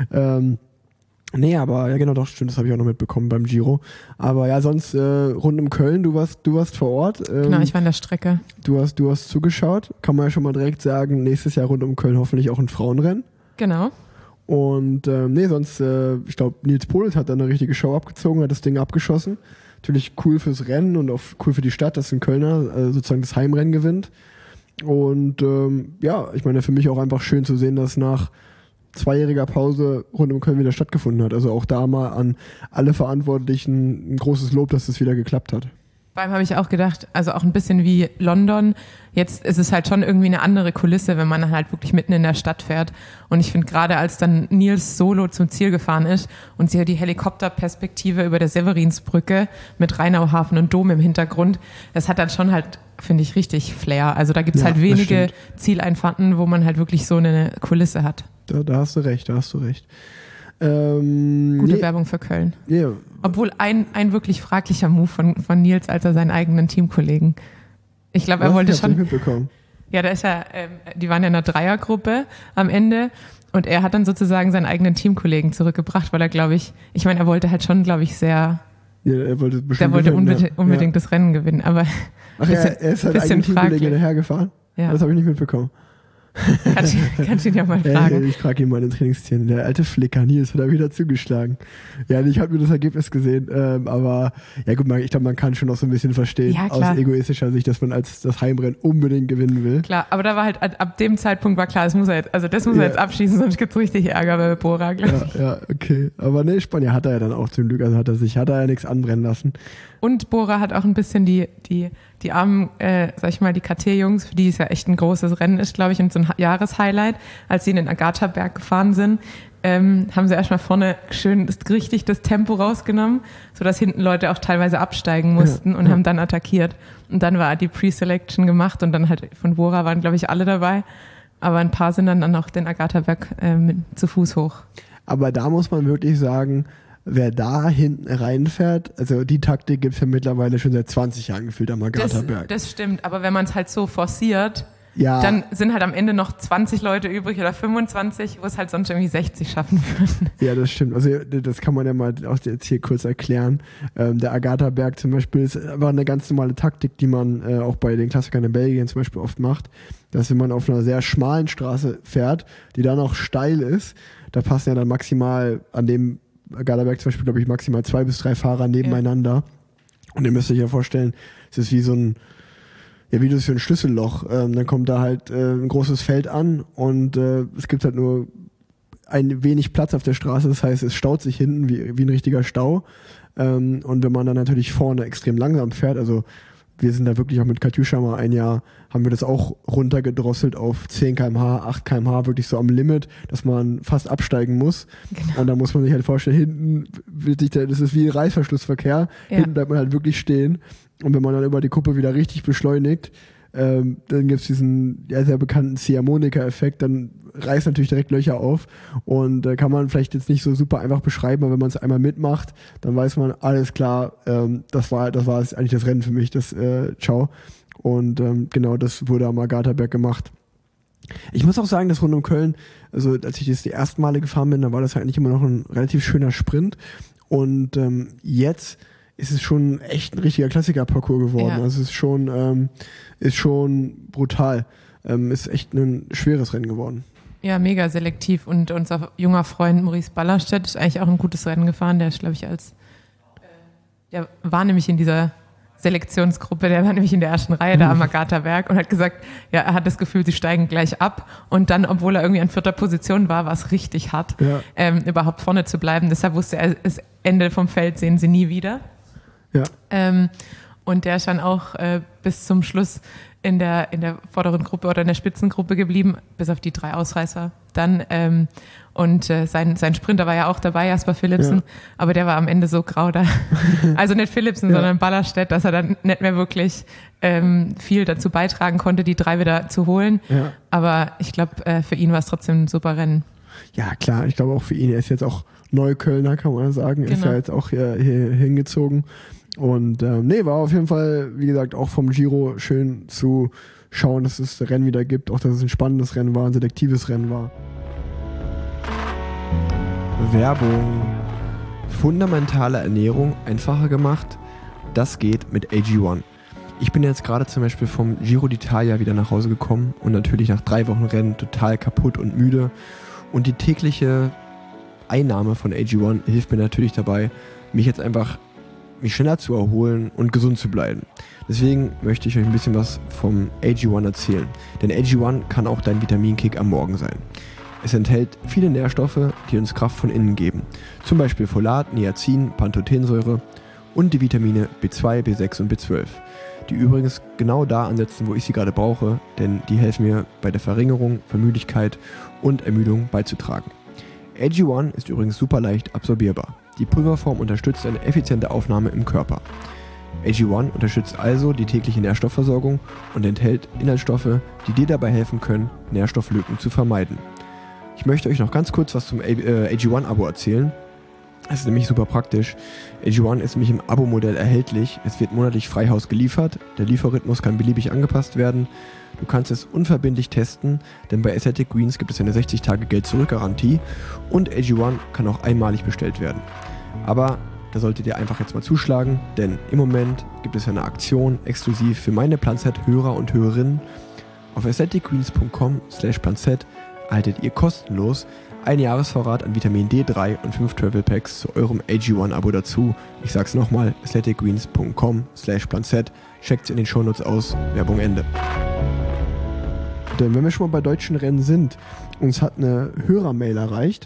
Nee, aber ja genau, doch stimmt, das habe ich auch noch mitbekommen beim Giro. Aber ja, sonst rund um Köln, du warst vor Ort. Genau, ich war in der Strecke. Du hast zugeschaut. Kann man ja schon mal direkt sagen, nächstes Jahr rund um Köln hoffentlich auch ein Frauenrennen. Genau. Und sonst, ich glaube, Nils Polit hat da eine richtige Show abgezogen, hat das Ding abgeschossen. Natürlich cool fürs Rennen und auch cool für die Stadt, dass ein Kölner sozusagen das Heimrennen gewinnt. Und ich meine, für mich auch einfach schön zu sehen, dass nach 2-jähriger Pause rund um Köln wieder stattgefunden hat. Also auch da mal an alle Verantwortlichen ein großes Lob, dass das wieder geklappt hat. Vor allem habe ich auch gedacht, also auch ein bisschen wie London, jetzt ist es halt schon irgendwie eine andere Kulisse, wenn man halt wirklich mitten in der Stadt fährt. Und ich finde gerade, als dann Nils solo zum Ziel gefahren ist und sie die Helikopterperspektive über der Severinsbrücke mit Rheinauhafen und Dom im Hintergrund, das hat dann schon halt, finde ich, richtig Flair. Also da gibt es halt wenige Zieleinfahrten, wo man halt wirklich so eine Kulisse hat. Da hast du recht. Gute Werbung für Köln. Yeah. Obwohl ein wirklich fraglicher Move von Nils, als er seinen eigenen Teamkollegen. Ich glaube, er wollte schon. Mitbekommen. Ja, da ist ja, die waren ja in einer Dreiergruppe am Ende und er hat dann sozusagen seinen eigenen Teamkollegen zurückgebracht, weil er, glaube ich er wollte halt schon, glaube ich, sehr. Ja, er wollte unbedingt das Rennen gewinnen, aber. Ach ja, er ist halt eigenen Teamkollegen hinterhergefahren. Ja. Das habe ich nicht mitbekommen. Kannst ihn ja mal fragen. Ich frage ihn mal in den Trainingsszenen. Der alte Flicker Nils hat da wieder zugeschlagen. Ja, ich habe mir das Ergebnis gesehen, aber ja gut, ich glaube, man kann schon noch so ein bisschen verstehen, aus egoistischer Sicht, dass man als das Heimrennen unbedingt gewinnen will. Klar, aber da war halt, ab dem Zeitpunkt war klar, das muss er jetzt abschließen, sonst gibt es richtig Ärger bei Bora, glaube ich. Ja, okay. Aber ne, Spanier hat er ja dann auch zum Glück, also hat er ja nichts anbrennen lassen. Und Bora hat auch ein bisschen die armen, sag ich mal, die KT-Jungs, für die es ja echt ein großes Rennen ist, glaube ich, und so ein Jahreshighlight, als sie in den Agatha-Berg gefahren sind, haben sie erstmal vorne schön richtig das Tempo rausgenommen, sodass hinten Leute auch teilweise absteigen mussten und haben dann attackiert. Und dann war die Pre-Selection gemacht und dann halt von Bora waren, glaube ich, alle dabei. Aber ein paar sind dann auch den Agatha-Berg zu Fuß hoch. Aber da muss man wirklich sagen, wer da hinten reinfährt, also die Taktik gibt es ja mittlerweile schon seit 20 Jahren gefühlt am Agatha-Berg. Das stimmt, aber wenn man es halt so forciert, ja, dann sind halt am Ende noch 20 Leute übrig oder 25, wo es halt sonst irgendwie 60 schaffen würden. Ja, das stimmt. Also das kann man ja mal auch jetzt hier kurz erklären. Der Agatha-Berg zum Beispiel ist einfach eine ganz normale Taktik, die man auch bei den Klassikern in Belgien zum Beispiel oft macht, dass wenn man auf einer sehr schmalen Straße fährt, die dann auch steil ist, da passen ja dann maximal an dem Agatha-Berg zum Beispiel, glaube ich, maximal 2 bis 3 Fahrer nebeneinander. Ja. Und ihr müsst euch ja vorstellen, es ist wie so ein, wie das für ein Schlüsselloch. Dann kommt da halt ein großes Feld an und es gibt halt nur ein wenig Platz auf der Straße. Das heißt, es staut sich hinten wie ein richtiger Stau. Und wenn man dann natürlich vorne extrem langsam fährt, also wir sind da wirklich auch mit Katjuscha mal ein Jahr, haben wir das auch runtergedrosselt auf 10 km/h, 8 km/h, wirklich so am Limit, dass man fast absteigen muss. Genau. Und da muss man sich halt vorstellen, hinten das ist wie Reißverschlussverkehr, hinten bleibt man halt wirklich stehen. Und wenn man dann über die Kuppe wieder richtig beschleunigt, dann gibt's diesen sehr bekannten Ziehharmonika-Effekt, dann reißt natürlich direkt Löcher auf und kann man vielleicht jetzt nicht so super einfach beschreiben, aber wenn man es einmal mitmacht, dann weiß man, alles klar, das war eigentlich das Rennen für mich, das Ciao. Und genau, das wurde am Agatha-Berg gemacht. Ich muss auch sagen, dass rund um Köln, also als ich das die ersten Male gefahren bin, da war das halt eigentlich immer noch ein relativ schöner Sprint und jetzt ist es schon echt ein richtiger Klassiker-Parcours geworden. Ja. Also es ist schon brutal. Ist echt ein schweres Rennen geworden. Ja, mega selektiv. Und unser junger Freund Maurice Ballerstedt ist eigentlich auch ein gutes Rennen gefahren. Der ist, glaube ich, als Der war nämlich in dieser Selektionsgruppe, der war nämlich in der ersten Reihe da am Agatha-Werk und hat gesagt, ja, er hat das Gefühl, sie steigen gleich ab. Und dann, obwohl er irgendwie an 4. Position war es richtig hart, überhaupt vorne zu bleiben. Deshalb wusste er, das Ende vom Feld sehen sie nie wieder. Ja. Und der ist dann auch bis zum Schluss in der vorderen Gruppe oder in der Spitzengruppe geblieben, bis auf die 3 Ausreißer dann. Sein Sprinter war ja auch dabei, Jasper Philipsen, aber der war am Ende so grau da. Also nicht Philipsen, sondern Ballerstedt, dass er dann nicht mehr wirklich viel dazu beitragen konnte, die 3 wieder zu holen. Ja. Aber ich glaube, für ihn war es trotzdem ein super Rennen. Ja, klar, ich glaube auch für ihn, er ist jetzt auch Neuköllner, kann man sagen, ist ja jetzt auch hier hingezogen. Und war auf jeden Fall, wie gesagt, auch vom Giro schön zu schauen, dass es Rennen wieder gibt, auch dass es ein spannendes Rennen war, ein selektives Rennen war. Werbung. Fundamentale Ernährung einfacher gemacht, das geht mit AG1. Ich bin jetzt gerade zum Beispiel vom Giro d'Italia wieder nach Hause gekommen und natürlich nach 3 Wochen Rennen total kaputt und müde. Und die tägliche Einnahme von AG1 hilft mir natürlich dabei, mich schneller zu erholen und gesund zu bleiben. Deswegen möchte ich euch ein bisschen was vom AG1 erzählen. Denn AG1 kann auch dein Vitaminkick am Morgen sein. Es enthält viele Nährstoffe, die uns Kraft von innen geben. Zum Beispiel Folat, Niacin, Pantothensäure und die Vitamine B2, B6 und B12. Die übrigens genau da ansetzen, wo ich sie gerade brauche, denn die helfen mir bei der Verringerung von Müdigkeit und Ermüdung beizutragen. AG1 ist übrigens super leicht absorbierbar. Die Pulverform unterstützt eine effiziente Aufnahme im Körper. AG1 unterstützt also die tägliche Nährstoffversorgung und enthält Inhaltsstoffe, die dir dabei helfen können, Nährstofflücken zu vermeiden. Ich möchte euch noch ganz kurz was zum AG1-Abo erzählen. Es ist nämlich super praktisch. AG1 ist nämlich im Abo-Modell erhältlich. Es wird monatlich frei Haus geliefert. Der Lieferrhythmus kann beliebig angepasst werden. Du kannst es unverbindlich testen, denn bei Athletic Greens gibt es eine 60-Tage-Geld-Zurück-Garantie und AG1 kann auch einmalig bestellt werden. Aber da solltet ihr einfach jetzt mal zuschlagen, denn im Moment gibt es eine Aktion exklusiv für meine Planzett-Hörer und Hörerinnen. Auf athleticgreens.com/planzett erhaltet ihr kostenlos einen Jahresvorrat an Vitamin D3 und 5 Travel Packs zu eurem AG1-Abo dazu. Ich sag's nochmal, athleticgreens.com/planzett. Checkt's in den Shownotes aus. Werbung Ende. Denn wenn wir schon mal bei deutschen Rennen sind, uns hat eine Hörermail erreicht.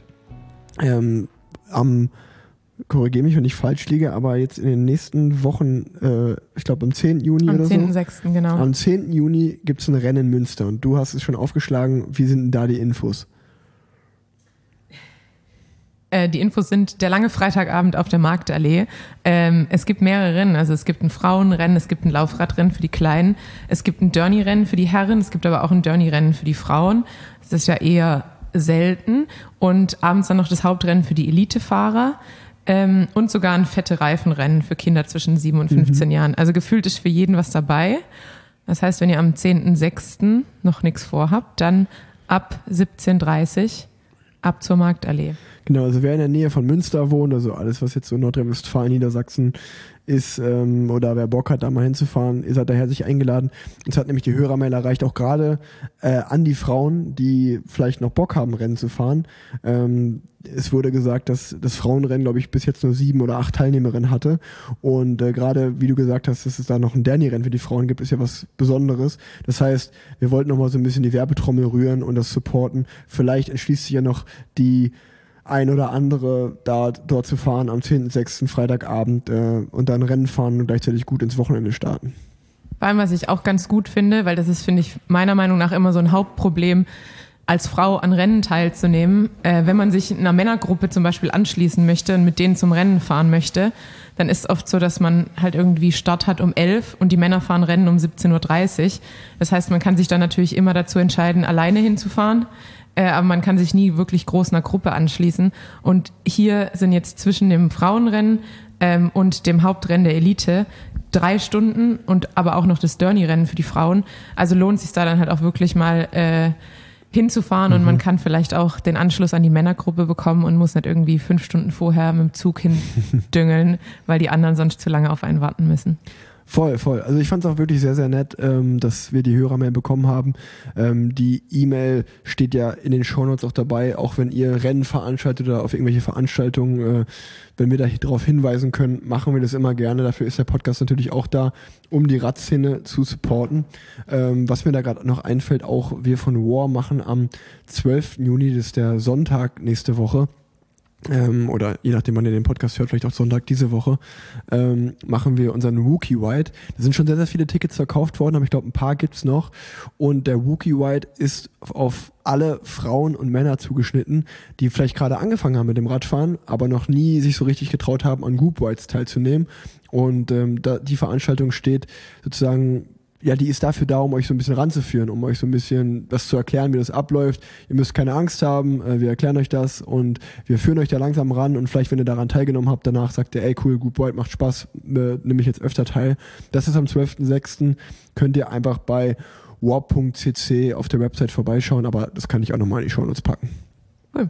Korrigiere mich, wenn ich falsch liege, aber jetzt in den nächsten Wochen, ich glaube am 10. Juni oder so. Am 10.6., genau. Am 10. Juni gibt es ein Rennen in Münster und du hast es schon aufgeschlagen. Wie sind denn da die Infos? Die Infos sind der lange Freitagabend auf der Marktallee. Es gibt mehrere Rennen, also es gibt ein Frauenrennen, es gibt ein Laufradrennen für die Kleinen, es gibt ein Derny-Rennen für die Herren, es gibt aber auch ein Derny-Rennen für die Frauen. Das ist ja eher selten. Und abends dann noch das Hauptrennen für die Elitefahrer. Und sogar ein fette Reifenrennen für Kinder zwischen 7 und 15 Jahren. Also gefühlt ist für jeden was dabei. Das heißt, wenn ihr am 10.6. noch nichts vorhabt, dann ab 17.30 ab zur Marktallee. Genau, also wer in der Nähe von Münster wohnt, also alles, was jetzt so Nordrhein-Westfalen, Niedersachsen ist, oder wer Bock hat, da mal hinzufahren, ihr seid daher sich eingeladen. Uns hat nämlich die Hörermail erreicht, auch gerade an die Frauen, die vielleicht noch Bock haben, Rennen zu fahren. Es wurde gesagt, dass das Frauenrennen, glaube ich, bis jetzt nur 7 oder 8 Teilnehmerinnen hatte. Und gerade, wie du gesagt hast, dass es da noch ein Derny-Rennen für die Frauen gibt, ist ja was Besonderes. Das heißt, wir wollten noch mal so ein bisschen die Werbetrommel rühren und das supporten. Vielleicht entschließt sich ja noch die ein oder andere dort zu fahren am 10.6. Freitagabend und dann Rennen fahren und gleichzeitig gut ins Wochenende starten. Vor allem, was ich auch ganz gut finde, weil das ist, finde ich, meiner Meinung nach immer so ein Hauptproblem, als Frau an Rennen teilzunehmen. Wenn man sich einer Männergruppe zum Beispiel anschließen möchte und mit denen zum Rennen fahren möchte, dann ist es oft so, dass man halt irgendwie Start hat um 11 und die Männer fahren Rennen um 17.30 Uhr. Das heißt, man kann sich dann natürlich immer dazu entscheiden, alleine hinzufahren. Aber man kann sich nie wirklich groß einer Gruppe anschließen. Und hier sind jetzt zwischen dem Frauenrennen und dem Hauptrennen der Elite 3 Stunden und aber auch noch das Derny-Rennen für die Frauen. Also lohnt es sich da dann halt auch wirklich mal hinzufahren und man kann vielleicht auch den Anschluss an die Männergruppe bekommen und muss nicht irgendwie 5 Stunden vorher mit dem Zug hindüngeln, weil die anderen sonst zu lange auf einen warten müssen. Voll. Also ich fand es auch wirklich sehr, sehr nett, dass wir die Hörermail bekommen haben. Die E-Mail steht ja in den Shownotes auch dabei, auch wenn ihr Rennen veranstaltet oder auf irgendwelche Veranstaltungen, wenn wir da darauf hinweisen können, machen wir das immer gerne. Dafür ist der Podcast natürlich auch da, um die Radszene zu supporten. Was mir da gerade noch einfällt, auch wir von War machen am 12. Juni, das ist der Sonntag nächste Woche, oder je nachdem, wann ihr den Podcast hört, vielleicht auch Sonntag diese Woche, machen wir unseren Wookie White. Da sind schon sehr, sehr viele Tickets verkauft worden, aber ich glaube, ein paar gibt's noch. Und der Wookie White ist auf alle Frauen und Männer zugeschnitten, die vielleicht gerade angefangen haben mit dem Radfahren, aber noch nie sich so richtig getraut haben, an Group Whites teilzunehmen. Und die Veranstaltung steht sozusagen, ja, die ist dafür da, um euch so ein bisschen ranzuführen, um euch so ein bisschen das zu erklären, wie das abläuft. Ihr müsst keine Angst haben, wir erklären euch das und wir führen euch da langsam ran und vielleicht, wenn ihr daran teilgenommen habt, danach sagt ihr, ey cool, Group White macht Spaß, nehme ich jetzt öfter teil. Das ist am 12.06. Könnt ihr einfach bei warp.cc auf der Website vorbeischauen, aber das kann ich auch nochmal in die Shownotes packen. Cool.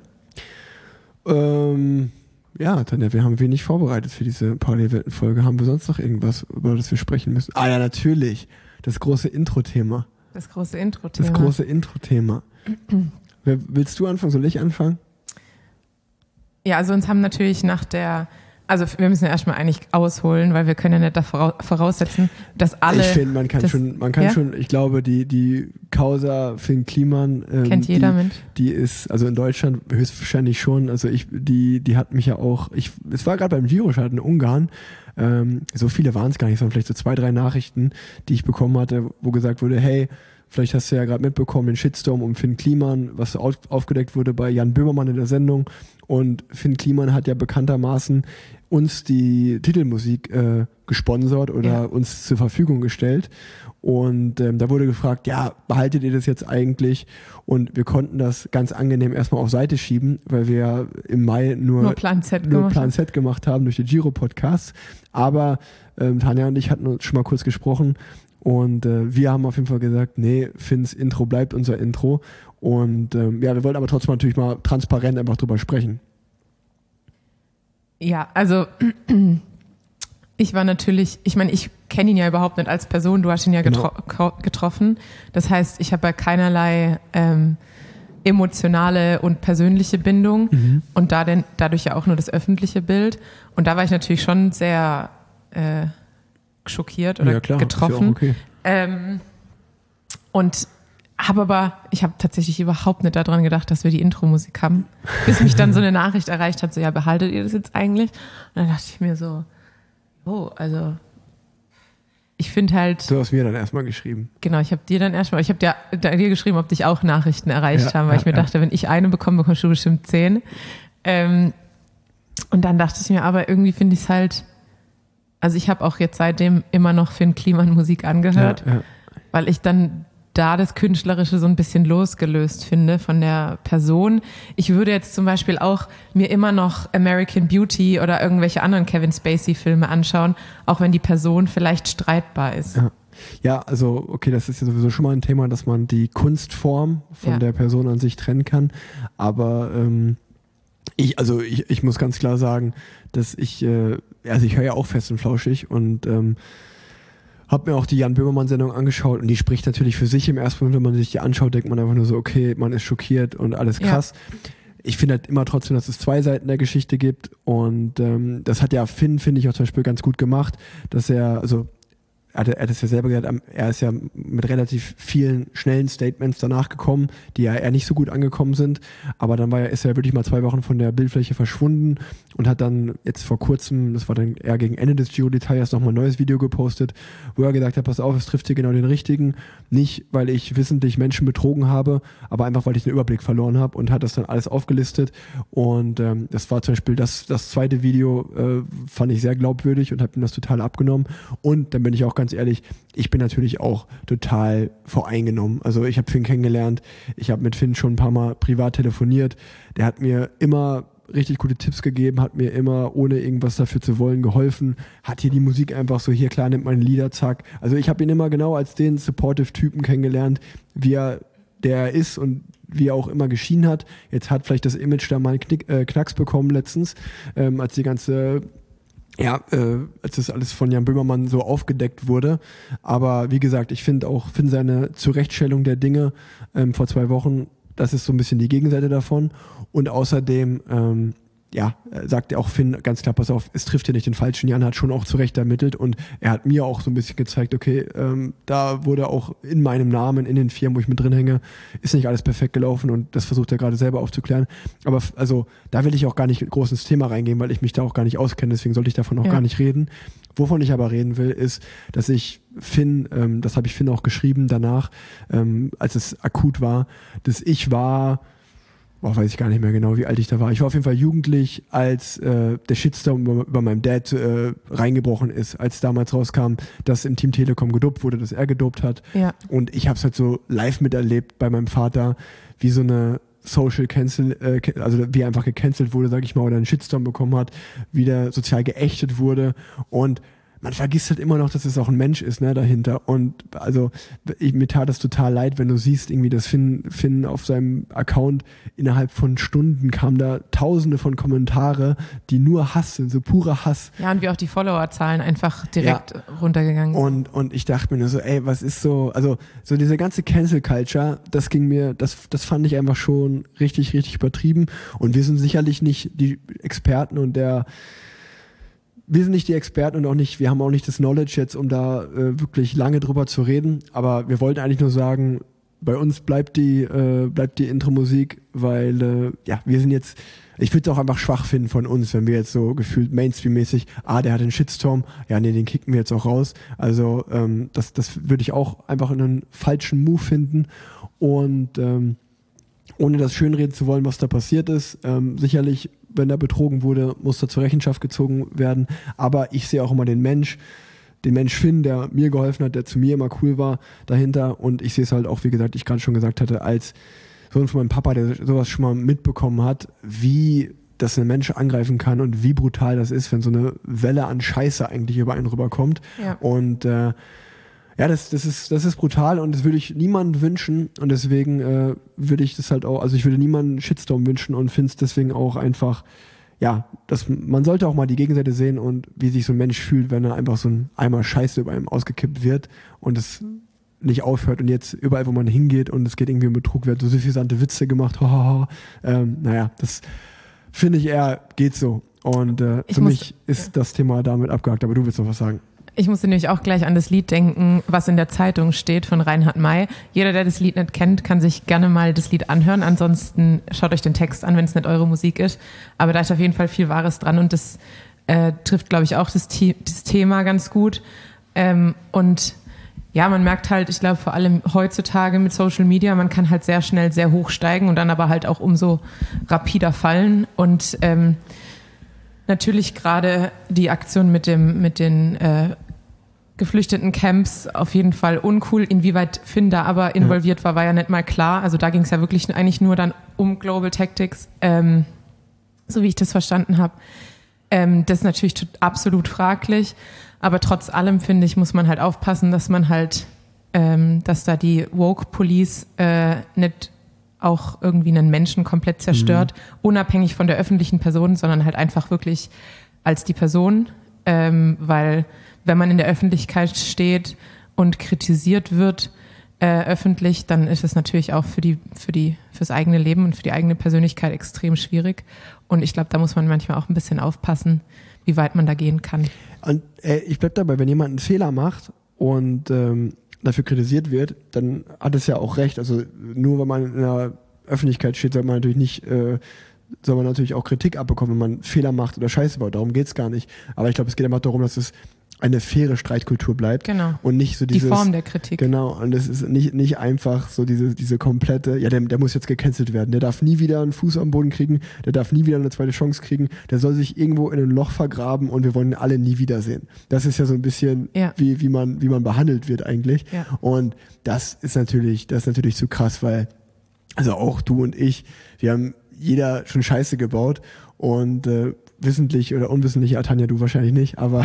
Ja, Tanja, wir haben wenig vorbereitet für diese Parallelwelten-Folge. Haben wir sonst noch irgendwas, über das wir sprechen müssen? Ah ja, natürlich. Das große Intro-Thema. Das große Intro-Thema. Willst du anfangen? Soll ich anfangen? Ja, also uns haben natürlich also wir müssen ja erstmal eigentlich ausholen, weil wir können ja nicht da voraussetzen, dass alle... Ich finde, man kann schon, ich glaube, die Causa Finn Kliman... kennt jeder Mensch. Die ist, also in Deutschland höchstwahrscheinlich schon, also die hat mich ja auch, es war gerade beim Giro-Start in Ungarn, so viele waren es gar nicht, sondern vielleicht so 2, 3 Nachrichten, die ich bekommen hatte, wo gesagt wurde, hey, vielleicht hast du ja gerade mitbekommen, den Shitstorm um Finn Kliman, was aufgedeckt wurde bei Jan Böhmermann in der Sendung. Und Finn Kliman hat ja bekanntermaßen uns die Titelmusik gesponsert oder uns zur Verfügung gestellt. Und da wurde gefragt, ja, behaltet ihr das jetzt eigentlich? Und wir konnten das ganz angenehm erstmal auf Seite schieben, weil wir ja im Mai nur Plan Z gemacht haben durch die Giro-Podcasts. Aber Tanja und ich hatten uns schon mal kurz gesprochen und wir haben auf jeden Fall gesagt, nee, Finns Intro bleibt unser Intro. Und wir wollten aber trotzdem natürlich mal transparent einfach drüber sprechen. Ja, also ich kenne ihn ja überhaupt nicht als Person, du hast ihn ja getroffen. Das heißt, ich habe ja keinerlei emotionale und persönliche Bindung und dadurch ja auch nur das öffentliche Bild. Und da war ich natürlich schon sehr schockiert oder ja, klar, getroffen. ist ja auch okay. Und ich habe tatsächlich überhaupt nicht daran gedacht, dass wir die Intro-Musik haben, bis mich dann so eine Nachricht erreicht hat, so, ja, behaltet ihr das jetzt eigentlich? Und dann dachte ich mir so, also ich finde halt... Du hast mir dann erstmal geschrieben. Genau, ich habe dir geschrieben, ob dich auch Nachrichten erreicht haben, weil ich mir dachte, wenn ich eine bekomme, bekommst du bestimmt 10. Und dann dachte ich mir, aber irgendwie finde ich es halt, also ich habe auch jetzt seitdem immer noch Finn Kliman Musik angehört, weil ich dann da das Künstlerische so ein bisschen losgelöst finde von der Person. Ich würde jetzt zum Beispiel auch mir immer noch American Beauty oder irgendwelche anderen Kevin Spacey-Filme anschauen, auch wenn die Person vielleicht streitbar ist. Ja, also okay, das ist ja sowieso schon mal ein Thema, dass man die Kunstform von der Person an sich trennen kann. Aber ich muss ganz klar sagen, dass ich höre ja auch Fest und Flauschig und habe mir auch die Jan Böhmermann-Sendung angeschaut und die spricht natürlich für sich im ersten Moment, wenn man sich die anschaut, denkt man einfach nur so, okay, man ist schockiert und alles krass. Ja. Ich finde halt immer trotzdem, dass es 2 Seiten der Geschichte gibt und das hat ja Finn, finde ich, auch zum Beispiel ganz gut gemacht, dass er hat es ja selber gesagt, er ist ja mit relativ vielen schnellen Statements danach gekommen, die ja eher nicht so gut angekommen sind, aber dann ist er wirklich mal 2 Wochen von der Bildfläche verschwunden und hat dann jetzt vor kurzem, das war dann eher gegen Ende des Giro-Details, nochmal ein neues Video gepostet, wo er gesagt hat, pass auf, es trifft hier genau den Richtigen, nicht weil ich wissentlich Menschen betrogen habe, aber einfach weil ich den Überblick verloren habe und hat das dann alles aufgelistet und das war zum Beispiel das zweite Video, fand ich sehr glaubwürdig und habe ihm das total abgenommen und dann bin ich auch ganz ehrlich, ich bin natürlich auch total voreingenommen. Also ich habe Finn kennengelernt, ich habe mit Finn schon ein paar Mal privat telefoniert, der hat mir immer richtig gute Tipps gegeben, hat mir immer, ohne irgendwas dafür zu wollen, geholfen, hat hier die Musik einfach so, hier klar, nimmt meine Lieder, zack. Also ich habe ihn immer genau als den Supportive-Typen kennengelernt, der er ist und wie er auch immer geschienen hat. Jetzt hat vielleicht das Image da mal einen Knacks bekommen letztens, als die ganze ja, als das alles von Jan Böhmermann so aufgedeckt wurde. Aber wie gesagt, ich finde seine Zurechtstellung der Dinge vor 2 Wochen, das ist so ein bisschen die Gegenseite davon. Und außerdem, sagt ja auch Finn ganz klar, pass auf, es trifft ja nicht den Falschen. Jan hat schon auch zu Recht ermittelt und er hat mir auch so ein bisschen gezeigt, okay, da wurde auch in meinem Namen, in den Firmen, wo ich mit drin hänge, ist nicht alles perfekt gelaufen und das versucht er gerade selber aufzuklären. Aber also da will ich auch gar nicht groß ins Thema reingehen, weil ich mich da auch gar nicht auskenne, deswegen sollte ich davon auch gar nicht reden. Wovon ich aber reden will, ist, dass ich Finn, das habe ich Finn auch geschrieben danach, als es akut war, dass ich war, weiß ich gar nicht mehr genau, wie alt ich da war. Ich war auf jeden Fall jugendlich, als der Shitstorm über meinem Dad reingebrochen ist, als damals rauskam, dass im Team Telekom gedopt wurde, dass er gedopt hat. Ja. Und ich habe es halt so live miterlebt bei meinem Vater, wie so eine Social Cancel, also wie er einfach gecancelt wurde, sag ich mal, oder einen Shitstorm bekommen hat, wie der sozial geächtet wurde und man vergisst halt immer noch, dass es auch ein Mensch ist, ne, dahinter. Und also mir tat es total leid, wenn du siehst, irgendwie, dass Finn auf seinem Account innerhalb von Stunden kamen da Tausende von Kommentare, die nur Hass sind, so purer Hass. Ja, und wie auch die Followerzahlen einfach direkt runtergegangen sind. Und ich dachte mir nur so, ey, was ist so, also so diese ganze Cancel Culture, das fand ich einfach schon richtig, richtig übertrieben. Und wir sind sicherlich nicht die Experten wir sind nicht die Experten und wir haben auch nicht das Knowledge jetzt, um da wirklich lange drüber zu reden. Aber wir wollten eigentlich nur sagen, bei uns bleibt die Intro-Musik, weil wir sind jetzt, ich würde es auch einfach schwach finden von uns, wenn wir jetzt so gefühlt Mainstream-mäßig, der hat einen Shitstorm, den kicken wir jetzt auch raus. Also das würde ich auch einfach einen falschen Move finden. Und ohne das schönreden zu wollen, was da passiert ist, sicherlich, wenn er betrogen wurde, muss er zur Rechenschaft gezogen werden. Aber ich sehe auch immer den Mensch Finn, der mir geholfen hat, der zu mir immer cool war, dahinter. Und ich sehe es halt auch, wie gesagt, ich gerade schon gesagt hatte, als Sohn von meinem Papa, der sowas schon mal mitbekommen hat, wie das ein Mensch angreifen kann und wie brutal das ist, wenn so eine Welle an Scheiße eigentlich über einen rüberkommt. Ja. Und das ist brutal und das würde ich niemandem wünschen und deswegen würde ich das halt auch, also ich würde niemanden Shitstorm wünschen und finde es deswegen auch einfach, man sollte auch mal die Gegenseite sehen und wie sich so ein Mensch fühlt, wenn er einfach so ein Eimer Scheiße über einem ausgekippt wird und es nicht aufhört und jetzt überall, wo man hingeht und es geht irgendwie um Betrug, wird so suffisante Witze gemacht, das finde ich eher geht so und für mich ist das Thema damit abgehakt, aber du willst noch was sagen. Ich musste nämlich auch gleich an das Lied denken, was in der Zeitung steht von Reinhard May. Jeder, der das Lied nicht kennt, kann sich gerne mal das Lied anhören. Ansonsten schaut euch den Text an, wenn es nicht eure Musik ist. Aber da ist auf jeden Fall viel Wahres dran und das trifft, glaube ich, auch das Thema ganz gut. Und ja, man merkt halt, ich glaube vor allem heutzutage mit Social Media, man kann halt sehr schnell sehr hoch steigen und dann aber halt auch umso rapider fallen. Und natürlich gerade die Aktion mit den geflüchteten Camps auf jeden Fall uncool. Inwieweit Finn da aber involviert war ja nicht mal klar. Also da ging es ja wirklich eigentlich nur dann um Global Tactics, so wie ich das verstanden habe. Das ist natürlich absolut fraglich. Aber trotz allem, finde ich, muss man halt aufpassen, dass man halt, dass da die Woke Police nicht auch irgendwie einen Menschen komplett zerstört, unabhängig von der öffentlichen Person, sondern halt einfach wirklich als die Person, weil wenn man in der Öffentlichkeit steht und kritisiert wird öffentlich, dann ist es natürlich auch fürs eigene Leben und für die eigene Persönlichkeit extrem schwierig. Und ich glaube, da muss man manchmal auch ein bisschen aufpassen, wie weit man da gehen kann. Und ich bleib dabei, wenn jemand einen Fehler macht und dafür kritisiert wird, dann hat es ja auch recht. Also nur wenn man in der Öffentlichkeit steht, soll man natürlich auch Kritik abbekommen, wenn man Fehler macht oder Scheiße baut. Darum geht's gar nicht. Aber ich glaube, es geht einfach darum, dass es eine faire Streitkultur bleibt. Genau. Und nicht so dieses, die Form der Kritik. Genau. Und es ist nicht einfach so diese komplette, der muss jetzt gecancelt werden. Der darf nie wieder einen Fuß am Boden kriegen. Der darf nie wieder eine zweite Chance kriegen. Der soll sich irgendwo in ein Loch vergraben und wir wollen ihn alle nie wiedersehen. Das ist ja so ein bisschen, wie man behandelt wird eigentlich. Ja. Und das ist natürlich zu krass, weil, also auch du und ich, wir haben jeder schon Scheiße gebaut und wissentlich oder unwissentlich, ja, Tanja, du wahrscheinlich nicht, aber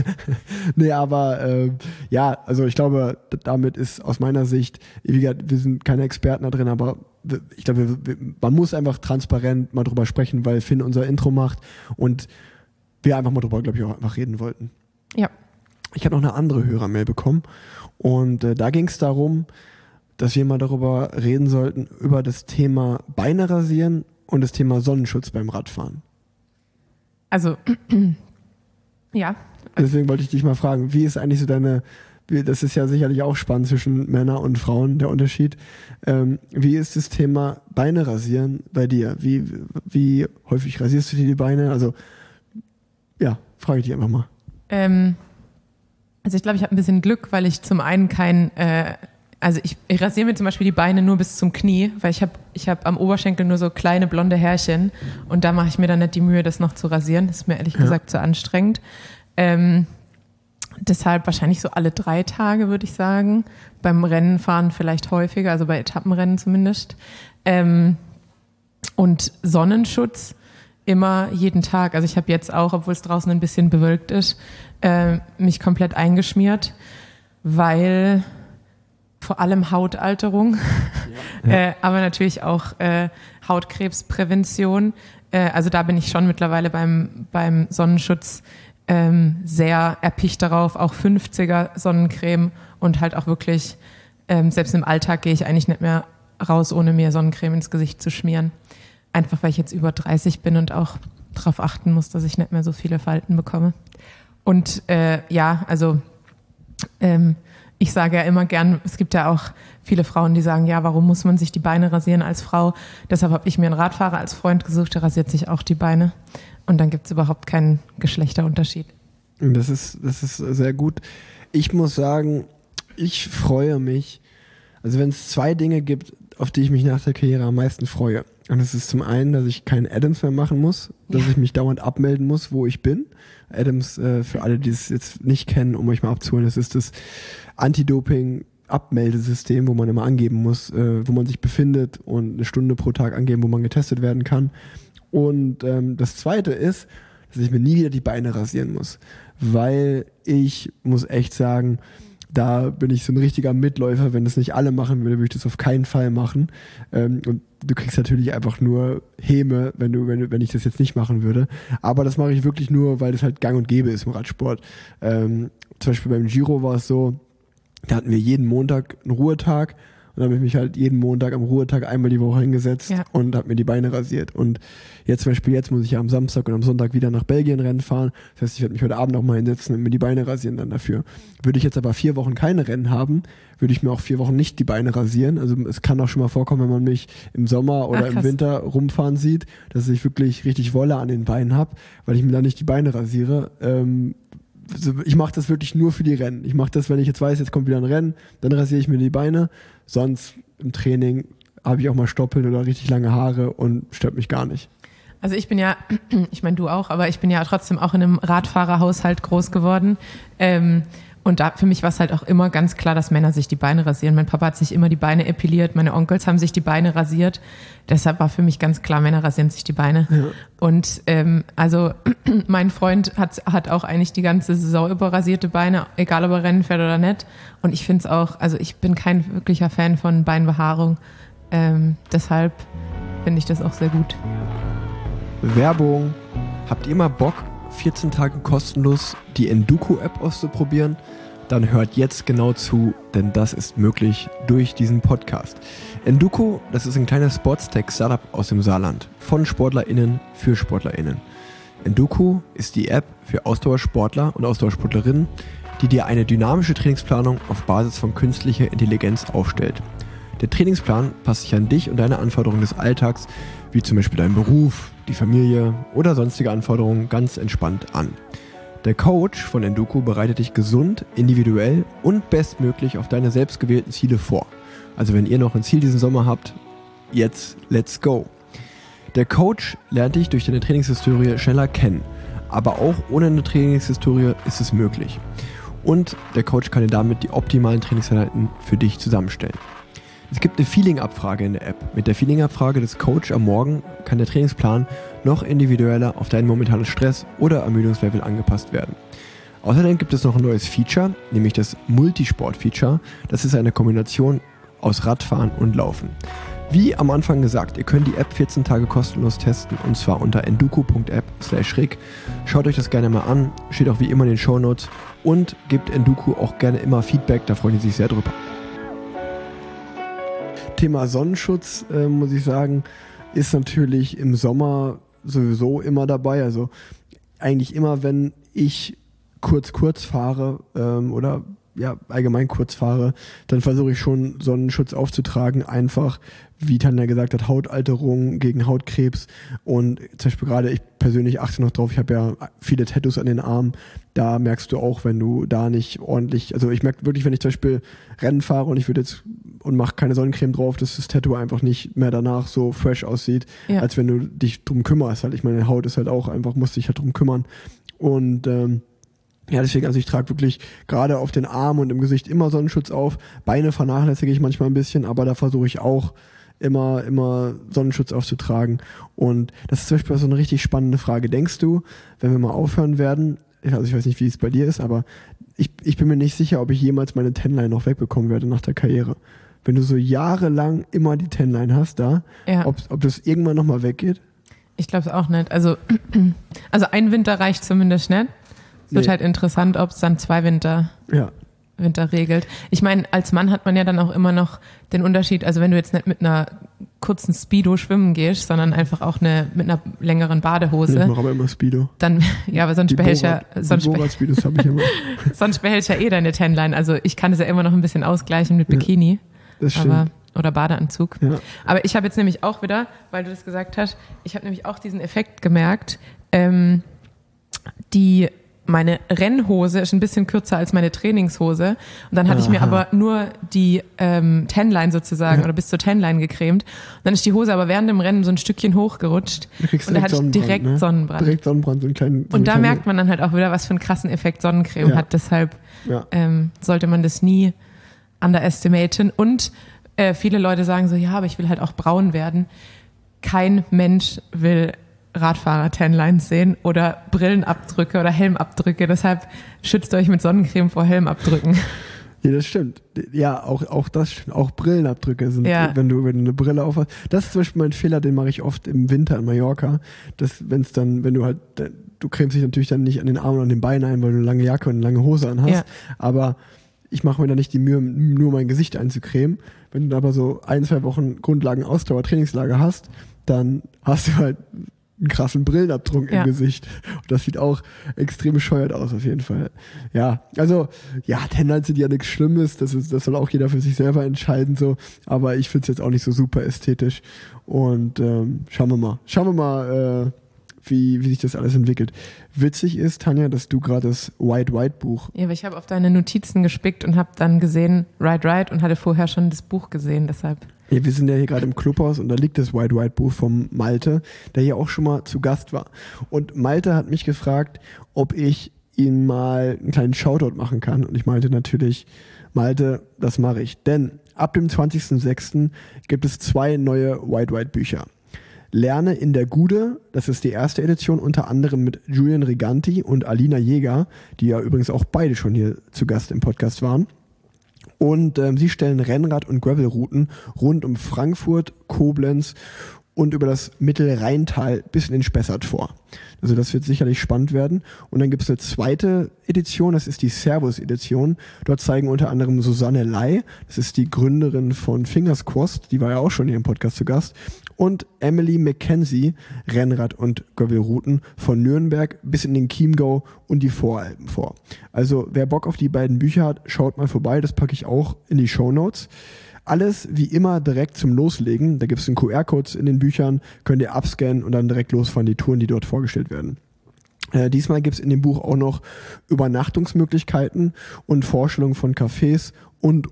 also ich glaube, damit ist aus meiner Sicht, wie gesagt, wir sind keine Experten da drin, aber ich glaube, man muss einfach transparent mal drüber sprechen, weil Finn unser Intro macht und wir einfach mal drüber, glaube ich, auch einfach reden wollten. Ja. Ich habe noch eine andere Hörermail bekommen und da ging es darum, dass wir mal darüber reden sollten, über das Thema Beine rasieren und das Thema Sonnenschutz beim Radfahren. Also, ja. Deswegen wollte ich dich mal fragen, wie ist eigentlich so das ist ja sicherlich auch spannend zwischen Männern und Frauen, der Unterschied. Wie ist das Thema Beine rasieren bei dir? Wie häufig rasierst du dir die Beine? Also, ja, frage ich dich einfach mal. Also ich glaube, ich habe ein bisschen Glück, weil ich zum einen ich rasiere mir zum Beispiel die Beine nur bis zum Knie, weil ich hab am Oberschenkel nur so kleine blonde Härchen und da mache ich mir dann nicht die Mühe, das noch zu rasieren. Das ist mir ehrlich gesagt zu anstrengend. Deshalb wahrscheinlich so alle 3 Tage, würde ich sagen. Beim Rennenfahren vielleicht häufiger, also bei Etappenrennen zumindest. Und Sonnenschutz immer jeden Tag. Also ich habe jetzt auch, obwohl es draußen ein bisschen bewölkt ist, mich komplett eingeschmiert, weil vor allem Hautalterung, aber natürlich auch Hautkrebsprävention. Also da bin ich schon mittlerweile beim Sonnenschutz sehr erpicht darauf, auch 50er Sonnencreme und halt auch wirklich, selbst im Alltag gehe ich eigentlich nicht mehr raus, ohne mir Sonnencreme ins Gesicht zu schmieren. Einfach weil ich jetzt über 30 bin und auch darauf achten muss, dass ich nicht mehr so viele Falten bekomme. Und ich sage ja immer gern, es gibt ja auch viele Frauen, die sagen, ja, warum muss man sich die Beine rasieren als Frau? Deshalb habe ich mir einen Radfahrer als Freund gesucht, der rasiert sich auch die Beine. Und dann gibt es überhaupt keinen Geschlechterunterschied. Das ist sehr gut. Ich muss sagen, ich freue mich, also wenn es 2 Dinge gibt, auf die ich mich nach der Karriere am meisten freue. Und das ist zum einen, dass ich keinen Adams mehr machen muss, dass ich mich dauernd abmelden muss, wo ich bin. Adams, für alle, die es jetzt nicht kennen, um euch mal abzuholen, das ist das Anti-Doping-Abmeldesystem, wo man immer angeben muss, wo man sich befindet und 1 Stunde pro Tag angeben, wo man getestet werden kann. Und das Zweite ist, dass ich mir nie wieder die Beine rasieren muss, weil ich muss echt sagen, da bin ich so ein richtiger Mitläufer. Wenn das nicht alle machen würden, würde ich das auf keinen Fall machen. Und du kriegst natürlich einfach nur Häme, wenn ich das jetzt nicht machen würde. Aber das mache ich wirklich nur, weil das halt gang und gäbe ist im Radsport. Zum Beispiel beim Giro war es so, da hatten wir jeden Montag einen Ruhetag. Und dann habe ich mich halt jeden Montag am Ruhetag einmal die Woche hingesetzt und habe mir die Beine rasiert. Und jetzt muss ich ja am Samstag und am Sonntag wieder nach Belgien Rennen fahren. Das heißt, ich werde mich heute Abend noch mal hinsetzen und mir die Beine rasieren dann dafür. Würde ich jetzt aber 4 Wochen keine Rennen haben, würde ich mir auch 4 Wochen nicht die Beine rasieren. Also es kann auch schon mal vorkommen, wenn man mich im Sommer oder im Winter rumfahren sieht, dass ich wirklich richtig Wolle an den Beinen habe, weil ich mir da nicht die Beine rasiere. Ich mache das wirklich nur für die Rennen. Ich mache das, wenn ich jetzt weiß, jetzt kommt wieder ein Rennen, dann rasiere ich mir die Beine. Sonst im Training habe ich auch mal Stoppeln oder richtig lange Haare und stört mich gar nicht. Also ich bin ja, ich meine du auch, aber ich bin ja trotzdem auch in einem Radfahrerhaushalt groß geworden. Und da für mich war es halt auch immer ganz klar, dass Männer sich die Beine rasieren. Mein Papa hat sich immer die Beine epiliert, meine Onkels haben sich die Beine rasiert. Deshalb war für mich ganz klar, Männer rasieren sich die Beine. Ja. Und mein Freund hat auch eigentlich die ganze Saison über rasierte Beine, egal ob er Rennen fährt oder nicht. Und ich finde es auch, also ich bin kein wirklicher Fan von Beinbehaarung. Deshalb finde ich das auch sehr gut. Werbung. Habt ihr mal Bock, 14 Tage kostenlos die Enduko-App auszuprobieren? Dann hört jetzt genau zu, denn das ist möglich durch diesen Podcast. Enduko, das ist ein kleines Sportstech-Startup aus dem Saarland. Von SportlerInnen für SportlerInnen. Enduko ist die App für Ausdauersportler und Ausdauersportlerinnen, die dir eine dynamische Trainingsplanung auf Basis von künstlicher Intelligenz aufstellt. Der Trainingsplan passt sich an dich und deine Anforderungen des Alltags, wie zum Beispiel deinen Beruf, die Familie oder sonstige Anforderungen, ganz entspannt an. Der Coach von Enduko bereitet dich gesund, individuell und bestmöglich auf deine selbstgewählten Ziele vor. Also wenn ihr noch ein Ziel diesen Sommer habt, jetzt let's go! Der Coach lernt dich durch deine Trainingshistorie schneller kennen, aber auch ohne eine Trainingshistorie ist es möglich. Und der Coach kann dir damit die optimalen Trainingseinheiten für dich zusammenstellen. Es gibt eine Feeling-Abfrage in der App. Mit der Feeling-Abfrage des Coach am Morgen kann der Trainingsplan noch individueller auf dein momentanes Stress- oder Ermüdungslevel angepasst werden. Außerdem gibt es noch ein neues Feature, nämlich das Multisport-Feature. Das ist eine Kombination aus Radfahren und Laufen. Wie am Anfang gesagt, ihr könnt die App 14 Tage kostenlos testen und zwar unter enduko.app/rick. Schaut euch das gerne mal an, steht auch wie immer in den Shownotes und gebt Enduko auch gerne immer Feedback, da freuen die sich sehr drüber. Thema Sonnenschutz, muss ich sagen, ist natürlich im Sommer sowieso immer dabei. Also eigentlich immer, wenn ich kurz fahre oder ja, allgemein kurz fahre, dann versuche ich schon Sonnenschutz aufzutragen, einfach, wie Tanja gesagt hat, Hautalterung gegen Hautkrebs und zum Beispiel gerade ich persönlich achte noch drauf, ich habe ja viele Tattoos an den Armen, da merkst du auch, wenn du da nicht ordentlich, also ich merke wirklich, wenn ich zum Beispiel Rennen fahre und ich würde jetzt und mache keine Sonnencreme drauf, dass das Tattoo einfach nicht mehr danach so fresh aussieht, als wenn du dich drum kümmerst halt. Ich meine, Haut ist halt auch einfach, musst dich halt drum kümmern und ja, deswegen, also ich trage wirklich gerade auf den Armen und im Gesicht immer Sonnenschutz auf. Beine vernachlässige ich manchmal ein bisschen, aber da versuche ich auch immer Sonnenschutz aufzutragen. Und das ist zum Beispiel so eine richtig spannende Frage. Denkst du, wenn wir mal aufhören werden, also ich weiß nicht, wie es bei dir ist, aber ich bin mir nicht sicher, ob ich jemals meine Tanline noch wegbekommen werde nach der Karriere. Wenn du so jahrelang immer die Tanline hast da, ob das irgendwann nochmal weggeht? Ich glaube es auch nicht. Also ein Winter reicht zumindest nicht. Es wird halt interessant, ob es dann 2 Winter regelt. Ich meine, als Mann hat man ja dann auch immer noch den Unterschied, also wenn du jetzt nicht mit einer kurzen Speedo schwimmen gehst, sondern einfach auch mit einer längeren Badehose. Ich mache aber immer Speedo. Dann, ja, aber sonst behältst Speedos habe ich immer. Sonst behältst ja deine Tanline. Also ich kann es ja immer noch ein bisschen ausgleichen mit Bikini. Das stimmt. Oder Badeanzug. Ja. Aber ich habe jetzt nämlich auch wieder, weil du das gesagt hast, ich habe nämlich auch diesen Effekt gemerkt, meine Rennhose ist ein bisschen kürzer als meine Trainingshose. Und dann hatte ich mir aber nur die Tanline sozusagen oder bis zur Tanline gecremt. Und dann ist die Hose aber während dem Rennen so ein Stückchen hochgerutscht. Und da hatte ich direkt Sonnenbrand. Direkt Sonnenbrand, so einen kleinen. Und da merkt man dann halt auch wieder, was für einen krassen Effekt Sonnencreme hat. Deshalb sollte man das nie underestimaten. Und viele Leute sagen so, ja, aber ich will halt auch braun werden. Kein Mensch will Radfahrer-Tanlines sehen oder Brillenabdrücke oder Helmabdrücke. Deshalb schützt euch mit Sonnencreme vor Helmabdrücken. Ja, das stimmt. Ja, auch das stimmt. Auch Brillenabdrücke sind, wenn du eine Brille aufhast. Das ist zum Beispiel mein Fehler, den mache ich oft im Winter in Mallorca. Du cremst dich natürlich dann nicht an den Armen und an den Beinen ein, weil du eine lange Jacke und eine lange Hose anhast. Ja. Aber ich mache mir da nicht die Mühe, nur mein Gesicht einzucremen. Wenn du aber so 1-2 Wochen Grundlagen-Ausdauer-Trainingslager hast, dann hast du halt einen krassen Brillenabdruck im Gesicht. Und das sieht auch extrem bescheuert aus, auf jeden Fall. Ja, also, Tanlines sind ja nichts Schlimmes. Das soll auch jeder für sich selber entscheiden, so. Aber ich finde es jetzt auch nicht so super ästhetisch. Und schauen wir mal, wie sich das alles entwickelt. Witzig ist, Tanja, dass du gerade das White-White-Buch... Ja, aber ich habe auf deine Notizen gespickt und habe dann gesehen, Right und hatte vorher schon das Buch gesehen, deshalb... Ja, wir sind ja hier gerade im Clubhaus und da liegt das White-White-Buch vom Malte, der hier auch schon mal zu Gast war. Und Malte hat mich gefragt, ob ich ihm mal einen kleinen Shoutout machen kann. Und ich meinte natürlich, Malte, das mache ich. Denn ab dem 20.06. gibt es 2 neue White-White-Bücher. Lerne in der Gude, das ist die erste Edition, unter anderem mit Julian Riganti und Alina Jäger, die ja übrigens auch beide schon hier zu Gast im Podcast waren. Und sie stellen Rennrad- und Gravelrouten rund um Frankfurt, Koblenz und über das Mittelrheintal bis in den Spessart vor. Also das wird sicherlich spannend werden. Und dann gibt es eine zweite Edition, das ist die Servus-Edition. Dort zeigen unter anderem Susanne Lai, das ist die Gründerin von Fingers Crossed, die war ja auch schon hier im Podcast zu Gast, und Emily McKenzie, Rennrad- und Gravelrouten von Nürnberg bis in den Chiemgau und die Voralpen vor. Also wer Bock auf die beiden Bücher hat, schaut mal vorbei, das packe ich auch in die Shownotes. Alles wie immer direkt zum Loslegen. Da gibt es einen QR-Code in den Büchern, könnt ihr abscannen und dann direkt losfahren, die Touren, die dort vorgestellt werden. Diesmal gibt es in dem Buch auch noch Übernachtungsmöglichkeiten und Vorstellungen von Cafés und.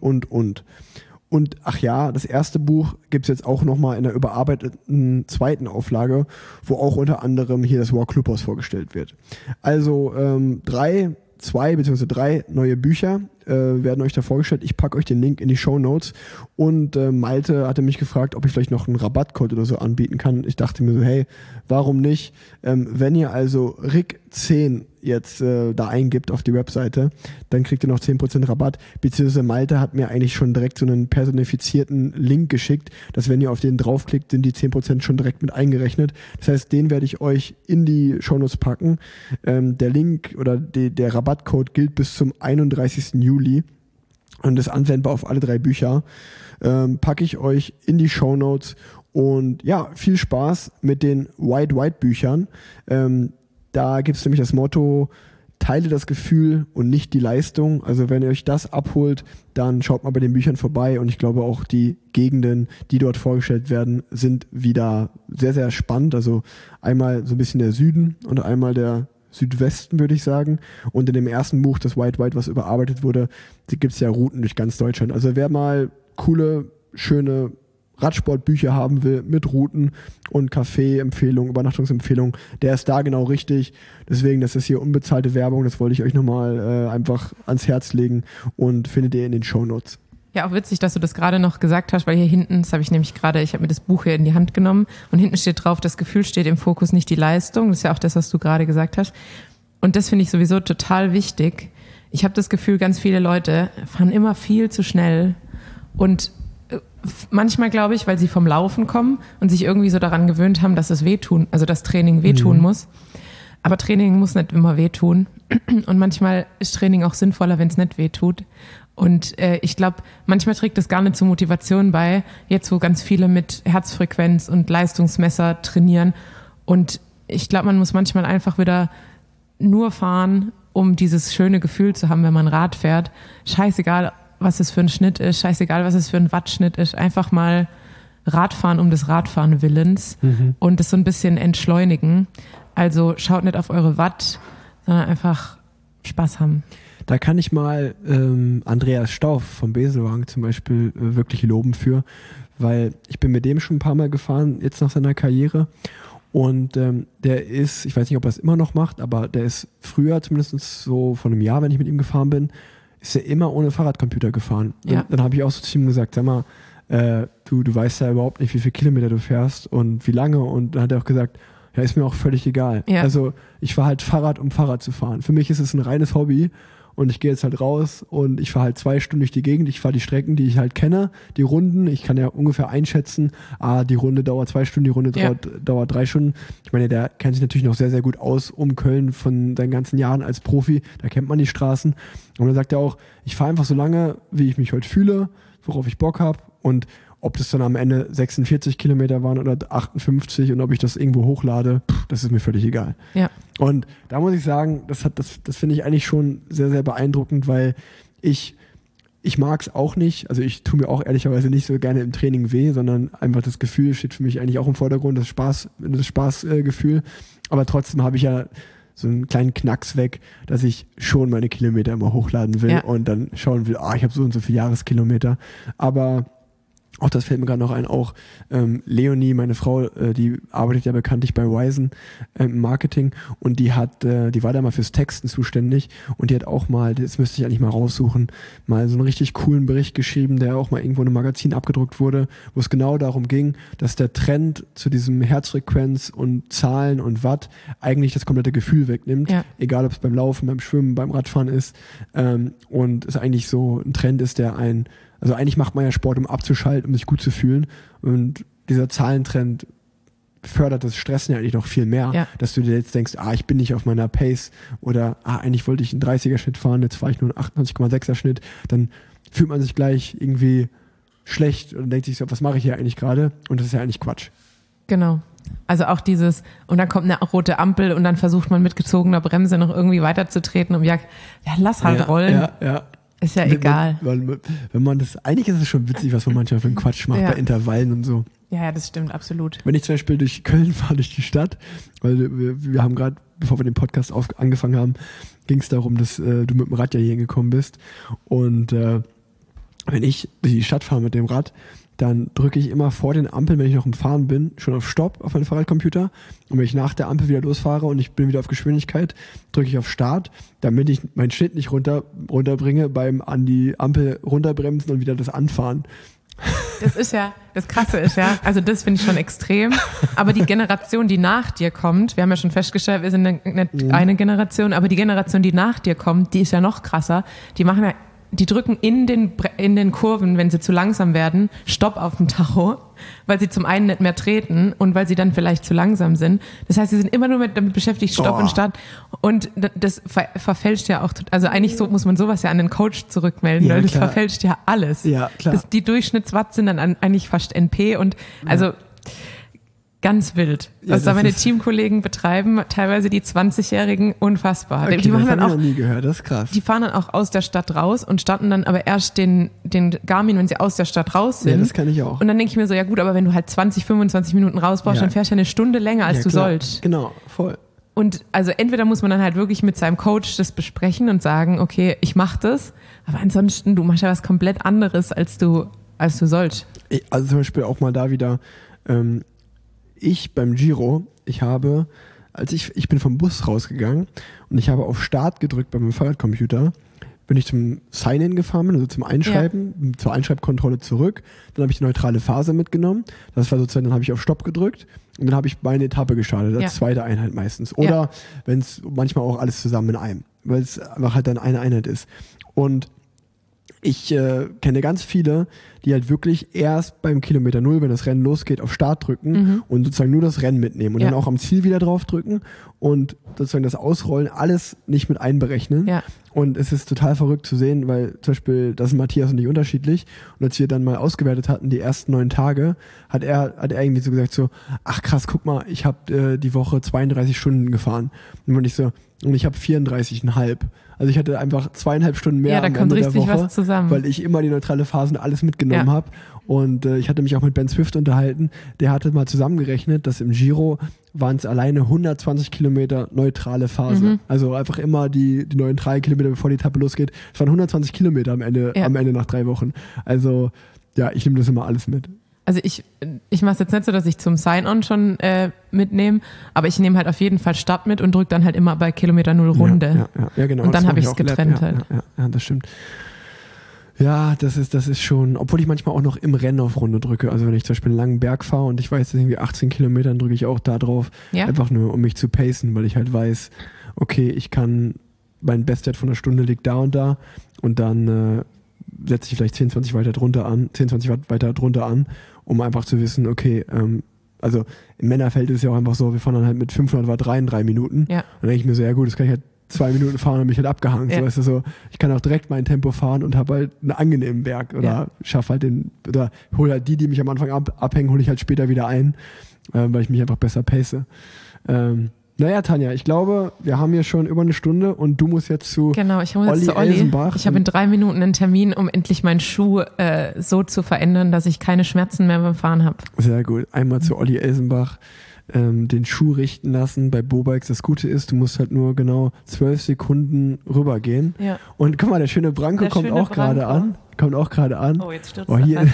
Und ach ja, das erste Buch gibt es jetzt auch nochmal in der überarbeiteten zweiten Auflage, wo auch unter anderem hier das War Clubhaus vorgestellt wird. Also 3 neue Bücher werden euch da vorgestellt. Ich packe euch den Link in die Shownotes. Und Malte hatte mich gefragt, ob ich vielleicht noch einen Rabattcode oder so anbieten kann. Ich dachte mir so, hey, warum nicht? Wenn ihr also RIC10 jetzt da eingibt auf die Webseite, dann kriegt ihr noch 10% Rabatt. Beziehungsweise Malte hat mir eigentlich schon direkt so einen personifizierten Link geschickt, dass wenn ihr auf den draufklickt, sind die 10% schon direkt mit eingerechnet. Das heißt, den werde ich euch in die Shownotes packen. Der Link oder der Rabattcode gilt bis zum 31. Juli und ist anwendbar auf alle 3 Bücher. Packe ich euch in die Shownotes und ja, viel Spaß mit den White Büchern. Da gibt es nämlich das Motto, teile das Gefühl und nicht die Leistung. Also wenn ihr euch das abholt, dann schaut mal bei den Büchern vorbei und ich glaube auch die Gegenden, die dort vorgestellt werden, sind wieder sehr, sehr spannend. Also einmal so ein bisschen der Süden und einmal der Südwesten, würde ich sagen. Und in dem ersten Buch, das White, was überarbeitet wurde, gibt es ja Routen durch ganz Deutschland. Also wer mal coole, schöne Radsportbücher haben will mit Routen und Kaffee-Empfehlungen, Übernachtungsempfehlungen, der ist da genau richtig. Deswegen, das ist hier unbezahlte Werbung, das wollte ich euch nochmal einfach ans Herz legen und findet ihr in den Shownotes. Ja, auch witzig, dass du das gerade noch gesagt hast, weil hier hinten, das habe ich nämlich gerade, ich habe mir das Buch hier in die Hand genommen und hinten steht drauf, das Gefühl steht im Fokus, nicht die Leistung. Das ist ja auch das, was du gerade gesagt hast. Und das finde ich sowieso total wichtig. Ich habe das Gefühl, ganz viele Leute fahren immer viel zu schnell und manchmal glaube ich, weil sie vom Laufen kommen und sich irgendwie so daran gewöhnt haben, dass es wehtun, also dass Training wehtun muss. Aber Training muss nicht immer wehtun. Und manchmal ist Training auch sinnvoller, wenn es nicht wehtut. Und ich glaube, manchmal trägt das gar nicht zur Motivation bei, jetzt wo ganz viele mit Herzfrequenz und Leistungsmesser trainieren. Und ich glaube, man muss manchmal einfach wieder nur fahren, um dieses schöne Gefühl zu haben, wenn man Rad fährt. Scheißegal, was es für ein Schnitt ist, scheißegal, was es für ein Wattschnitt ist, einfach mal Radfahren um des Radfahren Willens und das so ein bisschen entschleunigen. Also schaut nicht auf eure Watt, sondern einfach Spaß haben. Da kann ich mal Andreas Stauf vom Beselwagen zum Beispiel wirklich loben für, weil ich bin mit dem schon ein paar Mal gefahren, jetzt nach seiner Karriere. Und der ist, ich weiß nicht, ob er es immer noch macht, aber der ist früher, zumindest so vor einem Jahr, wenn ich mit ihm gefahren bin, ist er immer ohne Fahrradcomputer gefahren. Ja. Dann habe ich auch so zu ihm gesagt, sag mal, du weißt ja überhaupt nicht, wie viele Kilometer du fährst und wie lange. Und dann hat er auch gesagt, ja, ist mir auch völlig egal. Ja. Also ich fahre halt Fahrrad, um Fahrrad zu fahren. Für mich ist es ein reines Hobby und ich gehe jetzt halt raus und ich fahre halt 2 Stunden durch die Gegend. Ich fahre die Strecken, die ich halt kenne, die Runden. Ich kann ja ungefähr einschätzen, die Runde dauert 2 Stunden, die Runde dauert 3 Stunden. Ich meine, der kennt sich natürlich noch sehr, sehr gut aus um Köln von seinen ganzen Jahren als Profi. Da kennt man die Straßen. Und dann sagt er auch, ich fahre einfach so lange, wie ich mich heute fühle, worauf ich Bock habe und ob das dann am Ende 46 Kilometer waren oder 58 und ob ich das irgendwo hochlade, das ist mir völlig egal. Ja. Und da muss ich sagen, das finde ich eigentlich schon sehr, sehr beeindruckend, weil ich mag es auch nicht. Also ich tue mir auch ehrlicherweise nicht so gerne im Training weh, sondern einfach das Gefühl steht für mich eigentlich auch im Vordergrund, das Spaßgefühl. Aber trotzdem habe ich ja so einen kleinen Knacks weg, dass ich schon meine Kilometer immer hochladen will und dann schauen will, ich habe so und so viele Jahreskilometer. Aber auch das fällt mir gerade noch ein, auch Leonie, meine Frau, die arbeitet ja bekanntlich bei Wisen im Marketing und die war da mal fürs Texten zuständig und die hat auch mal, das müsste ich eigentlich mal raussuchen, mal so einen richtig coolen Bericht geschrieben, der auch mal irgendwo in einem Magazin abgedruckt wurde, wo es genau darum ging, dass der Trend zu diesem Herzfrequenz und Zahlen und Watt eigentlich das komplette Gefühl wegnimmt, egal ob es beim Laufen, beim Schwimmen, beim Radfahren ist und es eigentlich so ein Trend ist, also eigentlich macht man ja Sport, um abzuschalten, um sich gut zu fühlen. Und dieser Zahlentrend fördert das Stressen ja eigentlich noch viel mehr, dass du dir jetzt denkst, ich bin nicht auf meiner Pace oder eigentlich wollte ich einen 30er-Schnitt fahren, jetzt fahre ich nur einen 28,6er-Schnitt. Dann fühlt man sich gleich irgendwie schlecht und denkt sich so, was mache ich hier eigentlich gerade? Und das ist ja eigentlich Quatsch. Genau. Also auch dieses, und dann kommt eine rote Ampel und dann versucht man mit gezogener Bremse noch irgendwie weiterzutreten und lass halt rollen. Ja. Ist ja egal. Wenn man das, eigentlich ist es schon witzig, was man manchmal für einen Quatsch macht bei Intervallen und so. Ja, das stimmt, absolut. Wenn ich zum Beispiel durch Köln fahre, durch die Stadt, weil wir haben gerade, bevor wir den Podcast angefangen haben, ging es darum, dass du mit dem Rad ja hier hingekommen bist. Und wenn ich durch die Stadt fahre mit dem Rad, dann drücke ich immer vor den Ampeln, wenn ich noch im Fahren bin, schon auf Stopp auf meinen Fahrradcomputer. Und wenn ich nach der Ampel wieder losfahre und ich bin wieder auf Geschwindigkeit, drücke ich auf Start, damit ich meinen Schnitt nicht runterbringe beim an die Ampel runterbremsen und wieder das Anfahren. Das ist ja, das Krasse ist ja, also das finde ich schon extrem, aber die Generation, die nach dir kommt, wir haben ja schon festgestellt, wir sind nicht eine Generation, aber die Generation, die nach dir kommt, die ist ja noch krasser, die drücken in den Kurven, wenn sie zu langsam werden, Stopp auf dem Tacho, weil sie zum einen nicht mehr treten und weil sie dann vielleicht zu langsam sind. Das heißt, sie sind immer nur damit beschäftigt, Stopp und Start. Und das verfälscht ja auch, also eigentlich so muss man sowas ja an den Coach zurückmelden, weil das verfälscht ja alles. Ja, klar. Die Durchschnittswatt sind dann eigentlich fast NP und also ganz wild. Was da meine Teamkollegen betreiben, teilweise die 20-Jährigen, unfassbar. Okay, die machen das dann habe auch, ich noch nie gehört, das ist krass. die fahren dann auch aus der Stadt raus und starten dann aber erst den Garmin, wenn sie aus der Stadt raus sind. Ja, das kann ich auch. Und dann denke ich mir so, ja gut, aber wenn du halt 20, 25 Minuten raus brauchst, dann fährst du ja eine Stunde länger, als du sollst. Genau, voll. Und also entweder muss man dann halt wirklich mit seinem Coach das besprechen und sagen, okay, ich mach das, aber ansonsten, du machst ja was komplett anderes, als du sollst. Also zum Beispiel auch mal da wieder, ich beim Giro, ich bin vom Bus rausgegangen und ich habe auf Start gedrückt bei meinem Fahrradcomputer, bin ich zum Sign-In gefahren, also zum Einschreiben, zur Einschreibkontrolle zurück, dann habe ich die neutrale Phase mitgenommen, das war sozusagen, dann habe ich auf Stopp gedrückt und dann habe ich meine Etappe gestartet, als zweite Einheit meistens. Oder wenn es manchmal auch alles zusammen in einem, weil es einfach halt dann eine Einheit ist. Und ich kenne ganz viele, die halt wirklich erst beim Kilometer 0, wenn das Rennen losgeht, auf Start drücken und sozusagen nur das Rennen mitnehmen und dann auch am Ziel wieder drauf drücken und sozusagen das Ausrollen alles nicht mit einberechnen. Ja. Und es ist total verrückt zu sehen, weil zum Beispiel, das sind Matthias und ich unterschiedlich und als wir dann mal ausgewertet hatten, die ersten 9 Tage, hat er irgendwie so gesagt so, ach krass, guck mal, ich habe die Woche 32 Stunden gefahren und ich habe 34,5. Also ich hatte einfach 2,5 Stunden mehr am Ende der Woche, was zusammen. weil ich immer die neutrale Phasen alles mitgenommen habe. Und ich hatte mich auch mit Ben Swift unterhalten. Der hatte mal zusammengerechnet, dass im Giro waren es alleine 120 Kilometer neutrale Phase. Also einfach immer die 3 Kilometer, bevor die Etappe losgeht. Es waren 120 Kilometer am Ende nach 3 Wochen. Also ja, ich nehme das immer alles mit. Also ich mache es jetzt nicht so, dass ich zum Sign-On schon mitnehme, aber ich nehme halt auf jeden Fall Start mit und drücke dann halt immer bei Kilometer 0 Runde. Ja, genau. Und dann habe ich es getrennt halt. Ja, das stimmt. Ja, das ist schon, obwohl ich manchmal auch noch im Rennen auf Runde drücke. Also wenn ich zum Beispiel einen langen Berg fahre und ich weiß, das sind irgendwie 18 Kilometer, dann drücke ich auch da drauf. Ja? Einfach nur, um mich zu pacen, weil ich halt weiß, okay, ich kann, mein Bestwert von einer Stunde liegt da und dann setze ich vielleicht 10, 20 Watt weiter drunter an, um einfach zu wissen, okay, also im Männerfeld ist es ja auch einfach so, wir fahren dann halt mit 500 Watt rein in 3 Minuten. Ja. Und dann denke ich mir so, ja gut, das kann ich halt 2 Minuten fahren und mich halt abgehangen. Ja. So, weißt du, so, ich kann auch direkt mein Tempo fahren und habe halt einen angenehmen Berg oder schaffe halt oder hole halt die mich am Anfang abhängen, hole ich halt später wieder ein, weil ich mich einfach besser pace. Naja, Tanja, ich glaube, wir haben hier schon über eine Stunde und du musst jetzt zu Olli Elsenbach. Ich habe in 3 Minuten einen Termin, um endlich meinen Schuh so zu verändern, dass ich keine Schmerzen mehr beim Fahren habe. Sehr gut. Einmal zu Olli Elsenbach den Schuh richten lassen bei Bobikes. Das Gute ist, du musst halt nur genau 12 Sekunden rübergehen. Ja. Und guck mal, der schöne Branko kommt auch gerade an. Oh, jetzt stürzt er.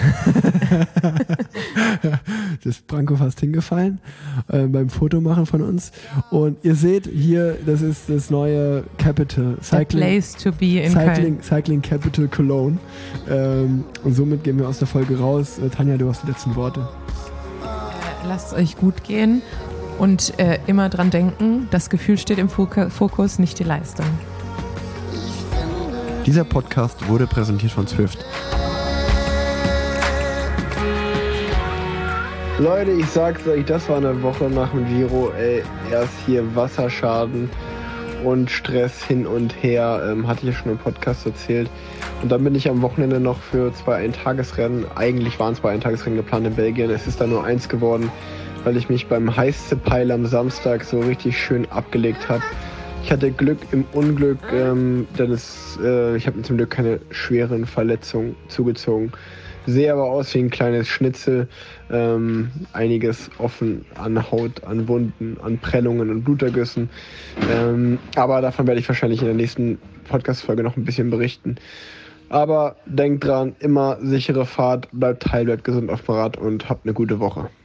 Das ist Branko fast hingefallen beim Fotomachen von uns. Und ihr seht hier, das ist das neue Capital. Place to be in Köln. Cycling Capital Cologne. Und somit gehen wir aus der Folge raus. Tanja, du hast die letzten Worte. Lasst es euch gut gehen und immer dran denken, das Gefühl steht im Fokus, nicht die Leistung. Dieser Podcast wurde präsentiert von Zwift. Leute, ich sag's euch, das war eine Woche nach dem Giro. Erst hier Wasserschaden und Stress hin und her, hatte ich ja schon im Podcast erzählt. Und dann bin ich am Wochenende noch für 2 Eintagesrennen, eigentlich waren es 2 Eintagesrennen geplant in Belgien, es ist dann nur 1 geworden, weil ich mich beim Heißzepeil am Samstag so richtig schön abgelegt habe. Ich hatte Glück im Unglück, denn ich habe mir zum Glück keine schweren Verletzungen zugezogen. Sehe aber aus wie ein kleines Schnitzel, einiges offen an Haut, an Wunden, an Prellungen und Blutergüssen. Aber davon werde ich wahrscheinlich in der nächsten Podcast-Folge noch ein bisschen berichten. Aber denkt dran, immer sichere Fahrt, bleibt heil, bleibt gesund auf dem Rad und habt eine gute Woche.